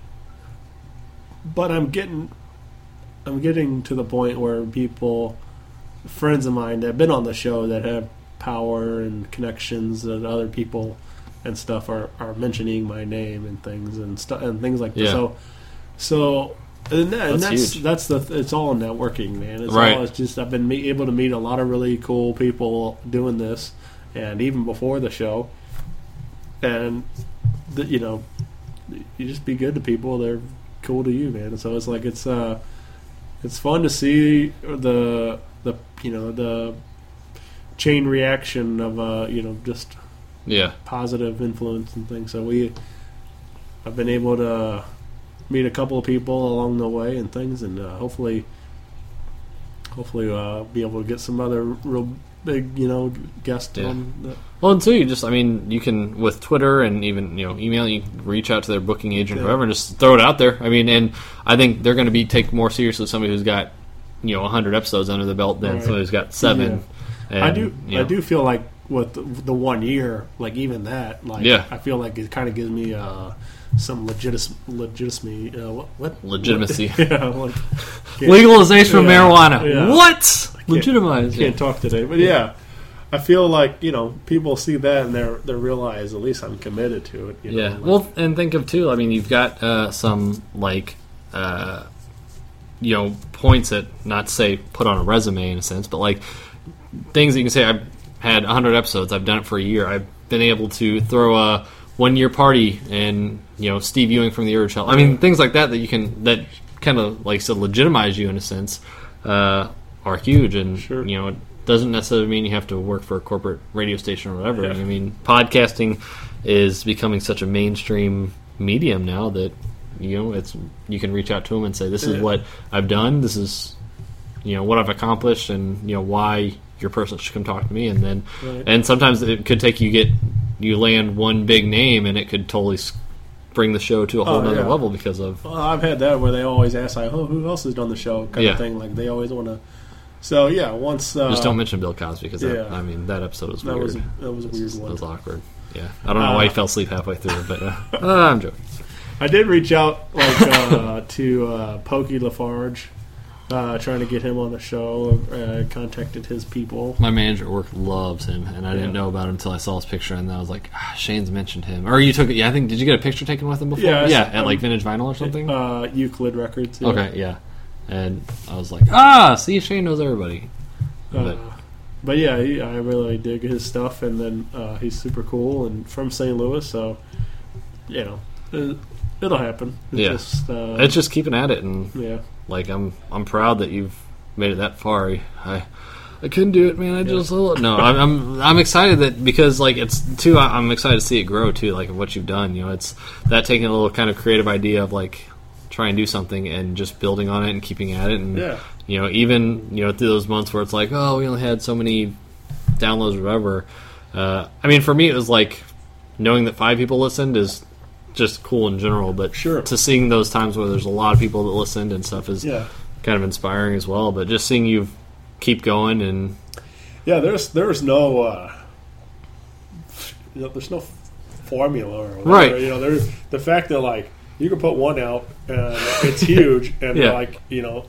[SPEAKER 6] But I'm getting to the point where friends of mine that have been on the show that have power and connections and other people and stuff are mentioning my name and things and things like that. So And
[SPEAKER 2] That's huge.
[SPEAKER 6] It's all networking, man.
[SPEAKER 2] Right.
[SPEAKER 6] It's just I've been able to meet a lot of really cool people doing this, and even before the show, and you just be good to people. They're cool to you, man. So it's like it's fun to see the chain reaction of just positive influence and things. So I've been able to meet a couple of people along the way and things, and hopefully be able to get some other real big guests on the.
[SPEAKER 2] Well, and too, you can with Twitter and even email, you can reach out to their booking agent or whoever and just throw it out there. I mean, and I think they're going to take more seriously somebody who's got 100 episodes under the belt than somebody who's got 7.
[SPEAKER 6] Yeah.
[SPEAKER 2] And,
[SPEAKER 6] I do feel like with the 1 year, like even that, I feel like it kind of gives me some legitimacy. What?
[SPEAKER 2] Legitimacy.
[SPEAKER 6] Legalization
[SPEAKER 2] of marijuana.
[SPEAKER 6] Yeah.
[SPEAKER 2] What? Legitimize.
[SPEAKER 6] Can't talk today, but yeah. I feel like people see that and they realize at least I'm committed to it.
[SPEAKER 2] Well, and think of too. I mean, you've got some points that not to say put on a resume in a sense, but like things that you can say. I've had 100 episodes. I've done it for a year. I've been able to throw a 1-year party and Steve Ewing from the Urge Health. I mean, things like that that kind of like said legitimize you in a sense are huge, and
[SPEAKER 6] sure.
[SPEAKER 2] It doesn't necessarily mean you have to work for a corporate radio station or whatever.
[SPEAKER 6] Yeah.
[SPEAKER 2] I mean, podcasting is becoming such a mainstream medium now that you can reach out to them and say, this is what I've done, this is what I've accomplished, and why your person should come talk to me. And then and sometimes it could take you land one big name and it could totally bring the show to a whole other level because of.
[SPEAKER 6] Well, I've had that where they always ask like, who else has done the show kind of thing. Like they always want to. So once
[SPEAKER 2] just don't mention Bill Cosby because that episode was weird.
[SPEAKER 6] That was a weird one.
[SPEAKER 2] It was awkward. Yeah, I don't know why he fell asleep halfway through, but I'm joking.
[SPEAKER 6] I did reach out to Pokey Lafarge, trying to get him on the show. Contacted his people.
[SPEAKER 2] My manager at work loves him, and I didn't know about him until I saw his picture, and I was like, Shane's mentioned him. Or you took it? Yeah, I think. Did you get a picture taken with him before?
[SPEAKER 6] Yeah,
[SPEAKER 2] at like Vintage Vinyl or something.
[SPEAKER 6] Euclid Records. Yeah.
[SPEAKER 2] Okay, yeah. And I was like, see, Shane knows everybody.
[SPEAKER 6] But yeah, I really dig his stuff, and then he's super cool and from St. Louis, so it'll happen.
[SPEAKER 2] It's just keeping at it, and like I'm proud that you've made it that far. I couldn't do it, man. I'm excited that because like it's too. I'm excited to see it grow too, like what you've done. It's that taking a little kind of creative idea of like try and do something and just building on it and keeping at it, and even through those months where it's like, oh, we only had so many downloads or whatever. I mean, for me, it was like knowing that 5 people listened is just cool in general, but to seeing those times where there's a lot of people that listened and stuff is kind of inspiring as well. But just seeing you keep going and
[SPEAKER 6] there's no there's no formula or whatever.
[SPEAKER 2] Right.
[SPEAKER 6] There's the fact that like you can put one out and it's huge, and like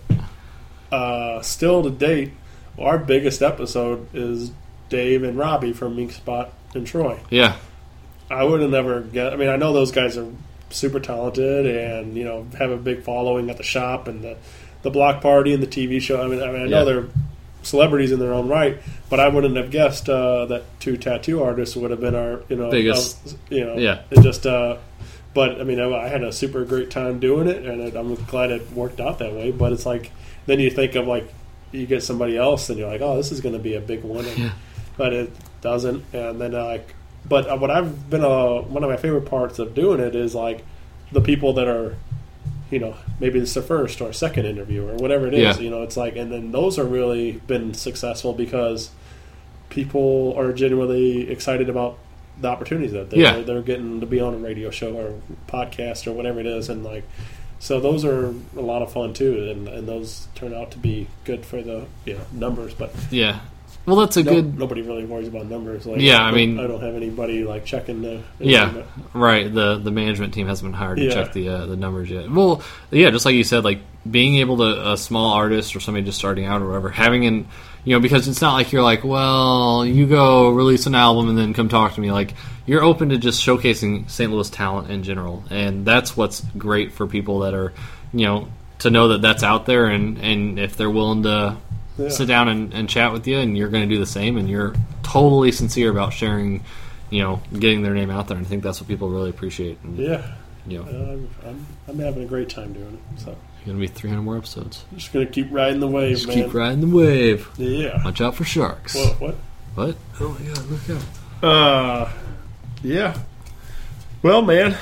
[SPEAKER 6] still to date, our biggest episode is Dave and Robbie from Mink Spot in Troy.
[SPEAKER 2] Yeah.
[SPEAKER 6] I would have never guessed. I mean, I know those guys are super talented and have a big following at the shop and the block party and the TV show. I mean, I know they're celebrities in their own right, but I wouldn't have guessed that 2 tattoo artists would have been our
[SPEAKER 2] biggest.
[SPEAKER 6] It just. But I mean, I had a super great time doing it, and I'm glad it worked out that way. But it's like then you think of like you get somebody else, and you're like, oh, this is going to be a big one, but it doesn't. And then but what I've been one of my favorite parts of doing it is like the people that are, maybe it's their first or second interview or whatever it is. It's like, and then those are really been successful because people are genuinely excited about the opportunities that they're getting to be on a radio show or podcast or whatever it is, and like so those are a lot of fun too, and those turn out to be good for the numbers. But
[SPEAKER 2] well, that's good.
[SPEAKER 6] Nobody really worries about numbers. Like,
[SPEAKER 2] I mean,
[SPEAKER 6] I don't have anybody like checking the.
[SPEAKER 2] Right. The management team hasn't been hired to check the numbers yet. Well, just like you said, like being able to a small artist or somebody just starting out or whatever, having because it's not like you're like, well, you go release an album and then come talk to me. Like you're open to just showcasing St. Louis talent in general, and that's what's great for people that are to know that that's out there, and if they're willing to
[SPEAKER 6] Yeah.
[SPEAKER 2] sit down and chat with you, and you're going to do the same, and you're totally sincere about sharing, getting their name out there. And I think that's what people really appreciate. And,
[SPEAKER 6] Yeah.
[SPEAKER 2] you're
[SPEAKER 6] I'm having a great time doing it. So
[SPEAKER 2] going to be 300 more episodes.
[SPEAKER 6] I'm just gonna keep riding the wave,
[SPEAKER 2] Just
[SPEAKER 6] man.
[SPEAKER 2] keep riding the wave.
[SPEAKER 6] Yeah.
[SPEAKER 2] Watch out for sharks.
[SPEAKER 6] What?
[SPEAKER 2] What? Oh my god, look out.
[SPEAKER 6] Yeah. Well, man,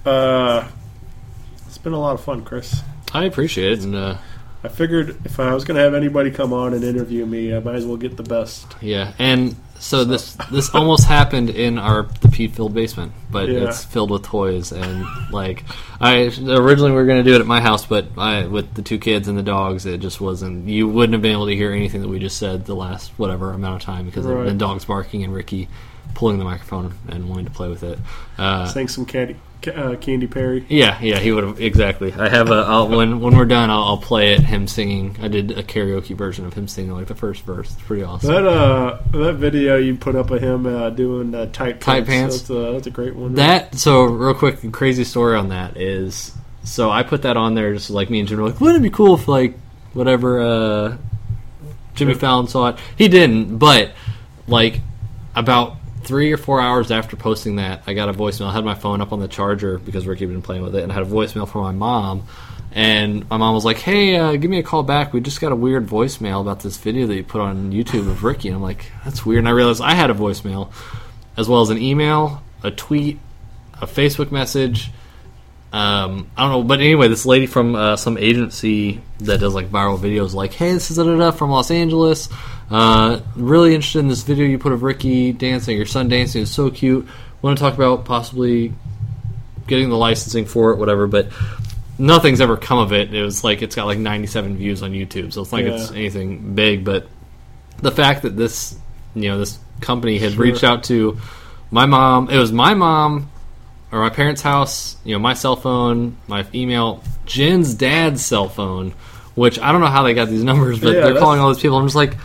[SPEAKER 6] it's been a lot of fun, Chris.
[SPEAKER 2] I appreciate it, and
[SPEAKER 6] I figured if I was going to have anybody come on and interview me, I might as well get the best.
[SPEAKER 2] yeah, and so this almost happened in the pea-filled basement, but
[SPEAKER 6] Yeah.
[SPEAKER 2] it's filled with toys, and originally we were going to do it at my house, but with the 2 kids and the dogs, it just wasn't. You wouldn't have been able to hear anything that we just said the last whatever amount of time because
[SPEAKER 6] Right.
[SPEAKER 2] of the dogs barking and Ricky pulling the microphone and wanting to play with it.
[SPEAKER 6] Sang some Candy Perry.
[SPEAKER 2] Yeah, he would have exactly. I have when we're done, I'll play it. Him singing. I did a karaoke version of him singing like the first verse. It's pretty awesome.
[SPEAKER 6] That video you put up of him doing tight
[SPEAKER 2] pants.
[SPEAKER 6] That's a great one.
[SPEAKER 2] So real quick, crazy story on that is, so I put that on there just like me and Jim were like, wouldn't it be cool if like whatever Jimmy Fallon saw it? He didn't, but like about 3 or 4 hours after posting that, I got a voicemail. I had my phone up on the charger because Ricky had been playing with it, and I had a voicemail from my mom. And my mom was like, hey, give me a call back. We just got a weird voicemail about this video that you put on YouTube of Ricky. And I'm like, that's weird. And I realized I had a voicemail, as well as an email, a tweet, a Facebook message. I don't know. But anyway, this lady from some agency that does like viral videos like, hey, this is from Los Angeles. Really interested in this video you put of Ricky dancing, your son dancing. It's so cute. Want to talk about possibly getting the licensing for it, whatever, but nothing's ever come of it. It was like, it's got like 97 views on YouTube, so it's not like it's anything big, but the fact that this company had reached out to my mom, it was my mom or my parents' house, my cell phone, my email, Jen's dad's cell phone, which I don't know how they got these numbers, but they're calling all these people. I'm just like,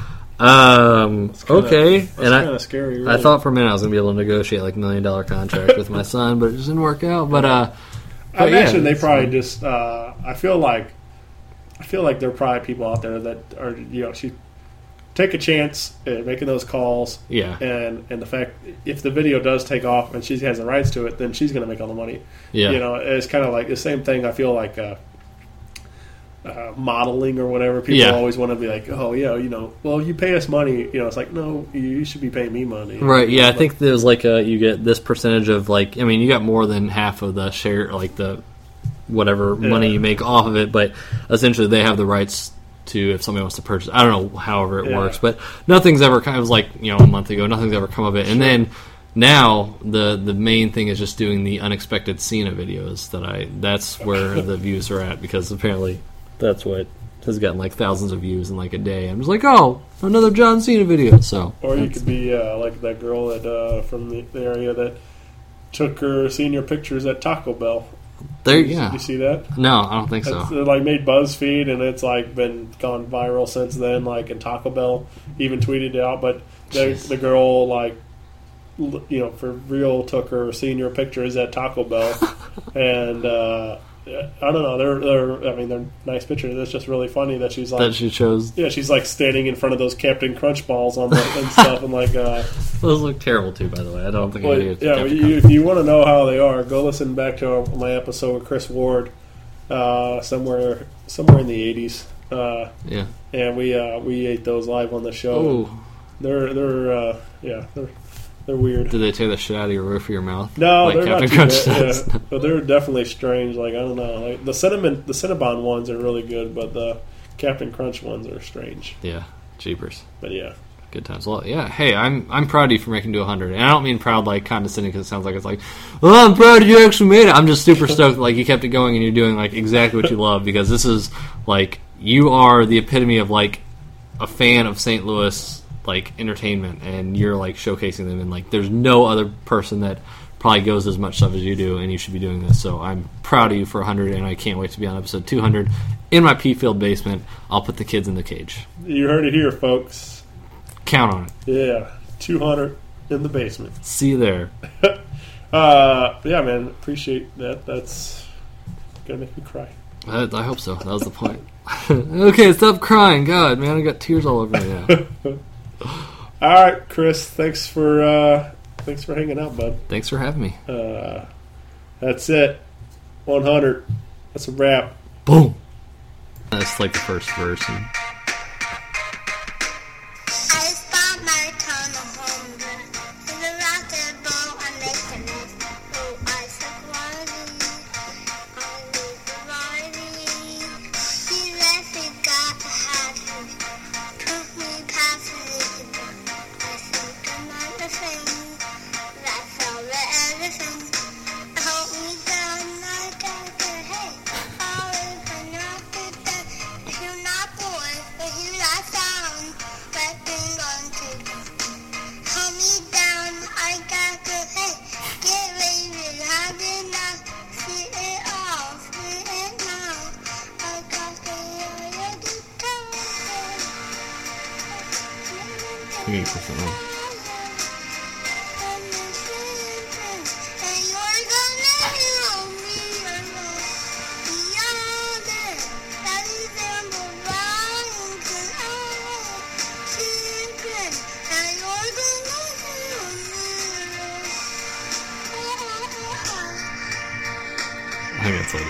[SPEAKER 2] okay.
[SPEAKER 6] That's
[SPEAKER 2] And
[SPEAKER 6] kind of scary. Really.
[SPEAKER 2] I thought for a minute I was going to be able to negotiate like $1 million contract with my son, but it just didn't work out. But
[SPEAKER 6] I imagine they probably just. I feel like there are probably people out there that are she take a chance at making those calls.
[SPEAKER 2] Yeah.
[SPEAKER 6] And the fact if the video does take off and she has the rights to it, then she's going to make all the money.
[SPEAKER 2] Yeah.
[SPEAKER 6] It's kind of like the same thing. I feel like. Modeling or whatever, people always want to be like, oh yeah, well, you pay us money, it's like, no, you should be paying me money,
[SPEAKER 2] right? Yeah, I think there's like you get this percentage of like, I mean, you got more than half of the share, like the whatever money you make off of it, but essentially they have the rights to if somebody wants to purchase. I don't know, however it works, but nothing's ever kind of like a month ago, nothing's ever come of it, and then. Now the main thing is just doing the unexpected Cena videos that's where the views are at, because apparently that's what has gotten like thousands of views in like a day. I'm just like, oh, another John Cena video. So,
[SPEAKER 6] or you could be like that girl that from the area that took her senior pictures at Taco Bell.
[SPEAKER 2] Did
[SPEAKER 6] you see that?
[SPEAKER 2] No, I don't think so.
[SPEAKER 6] It like made BuzzFeed, and it's like been gone viral since then. Like, and Taco Bell even tweeted it out, but the girl like. For real took her senior pictures at Taco Bell, and I don't know. They're nice pictures. It's just really funny that she's like
[SPEAKER 2] that she chose.
[SPEAKER 6] Yeah, she's like standing in front of those Captain Crunch balls on and stuff, and like
[SPEAKER 2] those look terrible too. By the way, I don't think.
[SPEAKER 6] If you want to know how they are, go listen back to my episode with Chris Ward, somewhere in the '80s.
[SPEAKER 2] Yeah,
[SPEAKER 6] and we ate those live on the show.
[SPEAKER 2] Oh,
[SPEAKER 6] they're weird.
[SPEAKER 2] Did they tear the shit out of your roof of your mouth?
[SPEAKER 6] No,
[SPEAKER 2] like
[SPEAKER 6] they're
[SPEAKER 2] Captain
[SPEAKER 6] not
[SPEAKER 2] Crunch
[SPEAKER 6] too bad.
[SPEAKER 2] does?
[SPEAKER 6] Yeah. But they're definitely strange. Like, I don't know. Like the Cinnabon ones are really good, but the Captain Crunch ones are strange.
[SPEAKER 2] Yeah, jeepers.
[SPEAKER 6] But yeah,
[SPEAKER 2] good times. Well, yeah. Hey, I'm proud of you for making to 100, and I don't mean proud like condescending because it sounds like it's like, oh, I'm proud you actually made it. I'm just super stoked. Like you kept it going, and you're doing like exactly what you love, because this is like you are the epitome of like a fan of St. Louis. Like entertainment, and you're like showcasing them, and like there's no other person that probably goes as much stuff as you do, and you should be doing this. So I'm proud of you for 100, and I can't wait to be on episode 200 in my pea-filled basement. I'll put the kids in the cage.
[SPEAKER 6] You heard it here, folks.
[SPEAKER 2] Count on it.
[SPEAKER 6] Yeah, 200 in the basement.
[SPEAKER 2] See you there.
[SPEAKER 6] Yeah, man, appreciate that. That's gonna make me cry.
[SPEAKER 2] I hope so. That was the point. Okay, stop crying. God, man, I got tears all over me now.
[SPEAKER 6] All right, Chris. Thanks for hanging out, bud.
[SPEAKER 2] Thanks for having me.
[SPEAKER 6] That's it. 100. That's a wrap.
[SPEAKER 2] Boom. That's like the first verse. And
[SPEAKER 7] I spent my time at home in the rocket ball and making it. Oh, I said, I need he left got to have him. Took me past the I think another thing. That's all everything. Hold me down like I could hate. Always connected that if you're not boy, if you not sound, let me on to hold me down, I got to hey, get ready, I did not see it all, see it now. I got the area to come.
[SPEAKER 2] we need to put something on. I think that's all.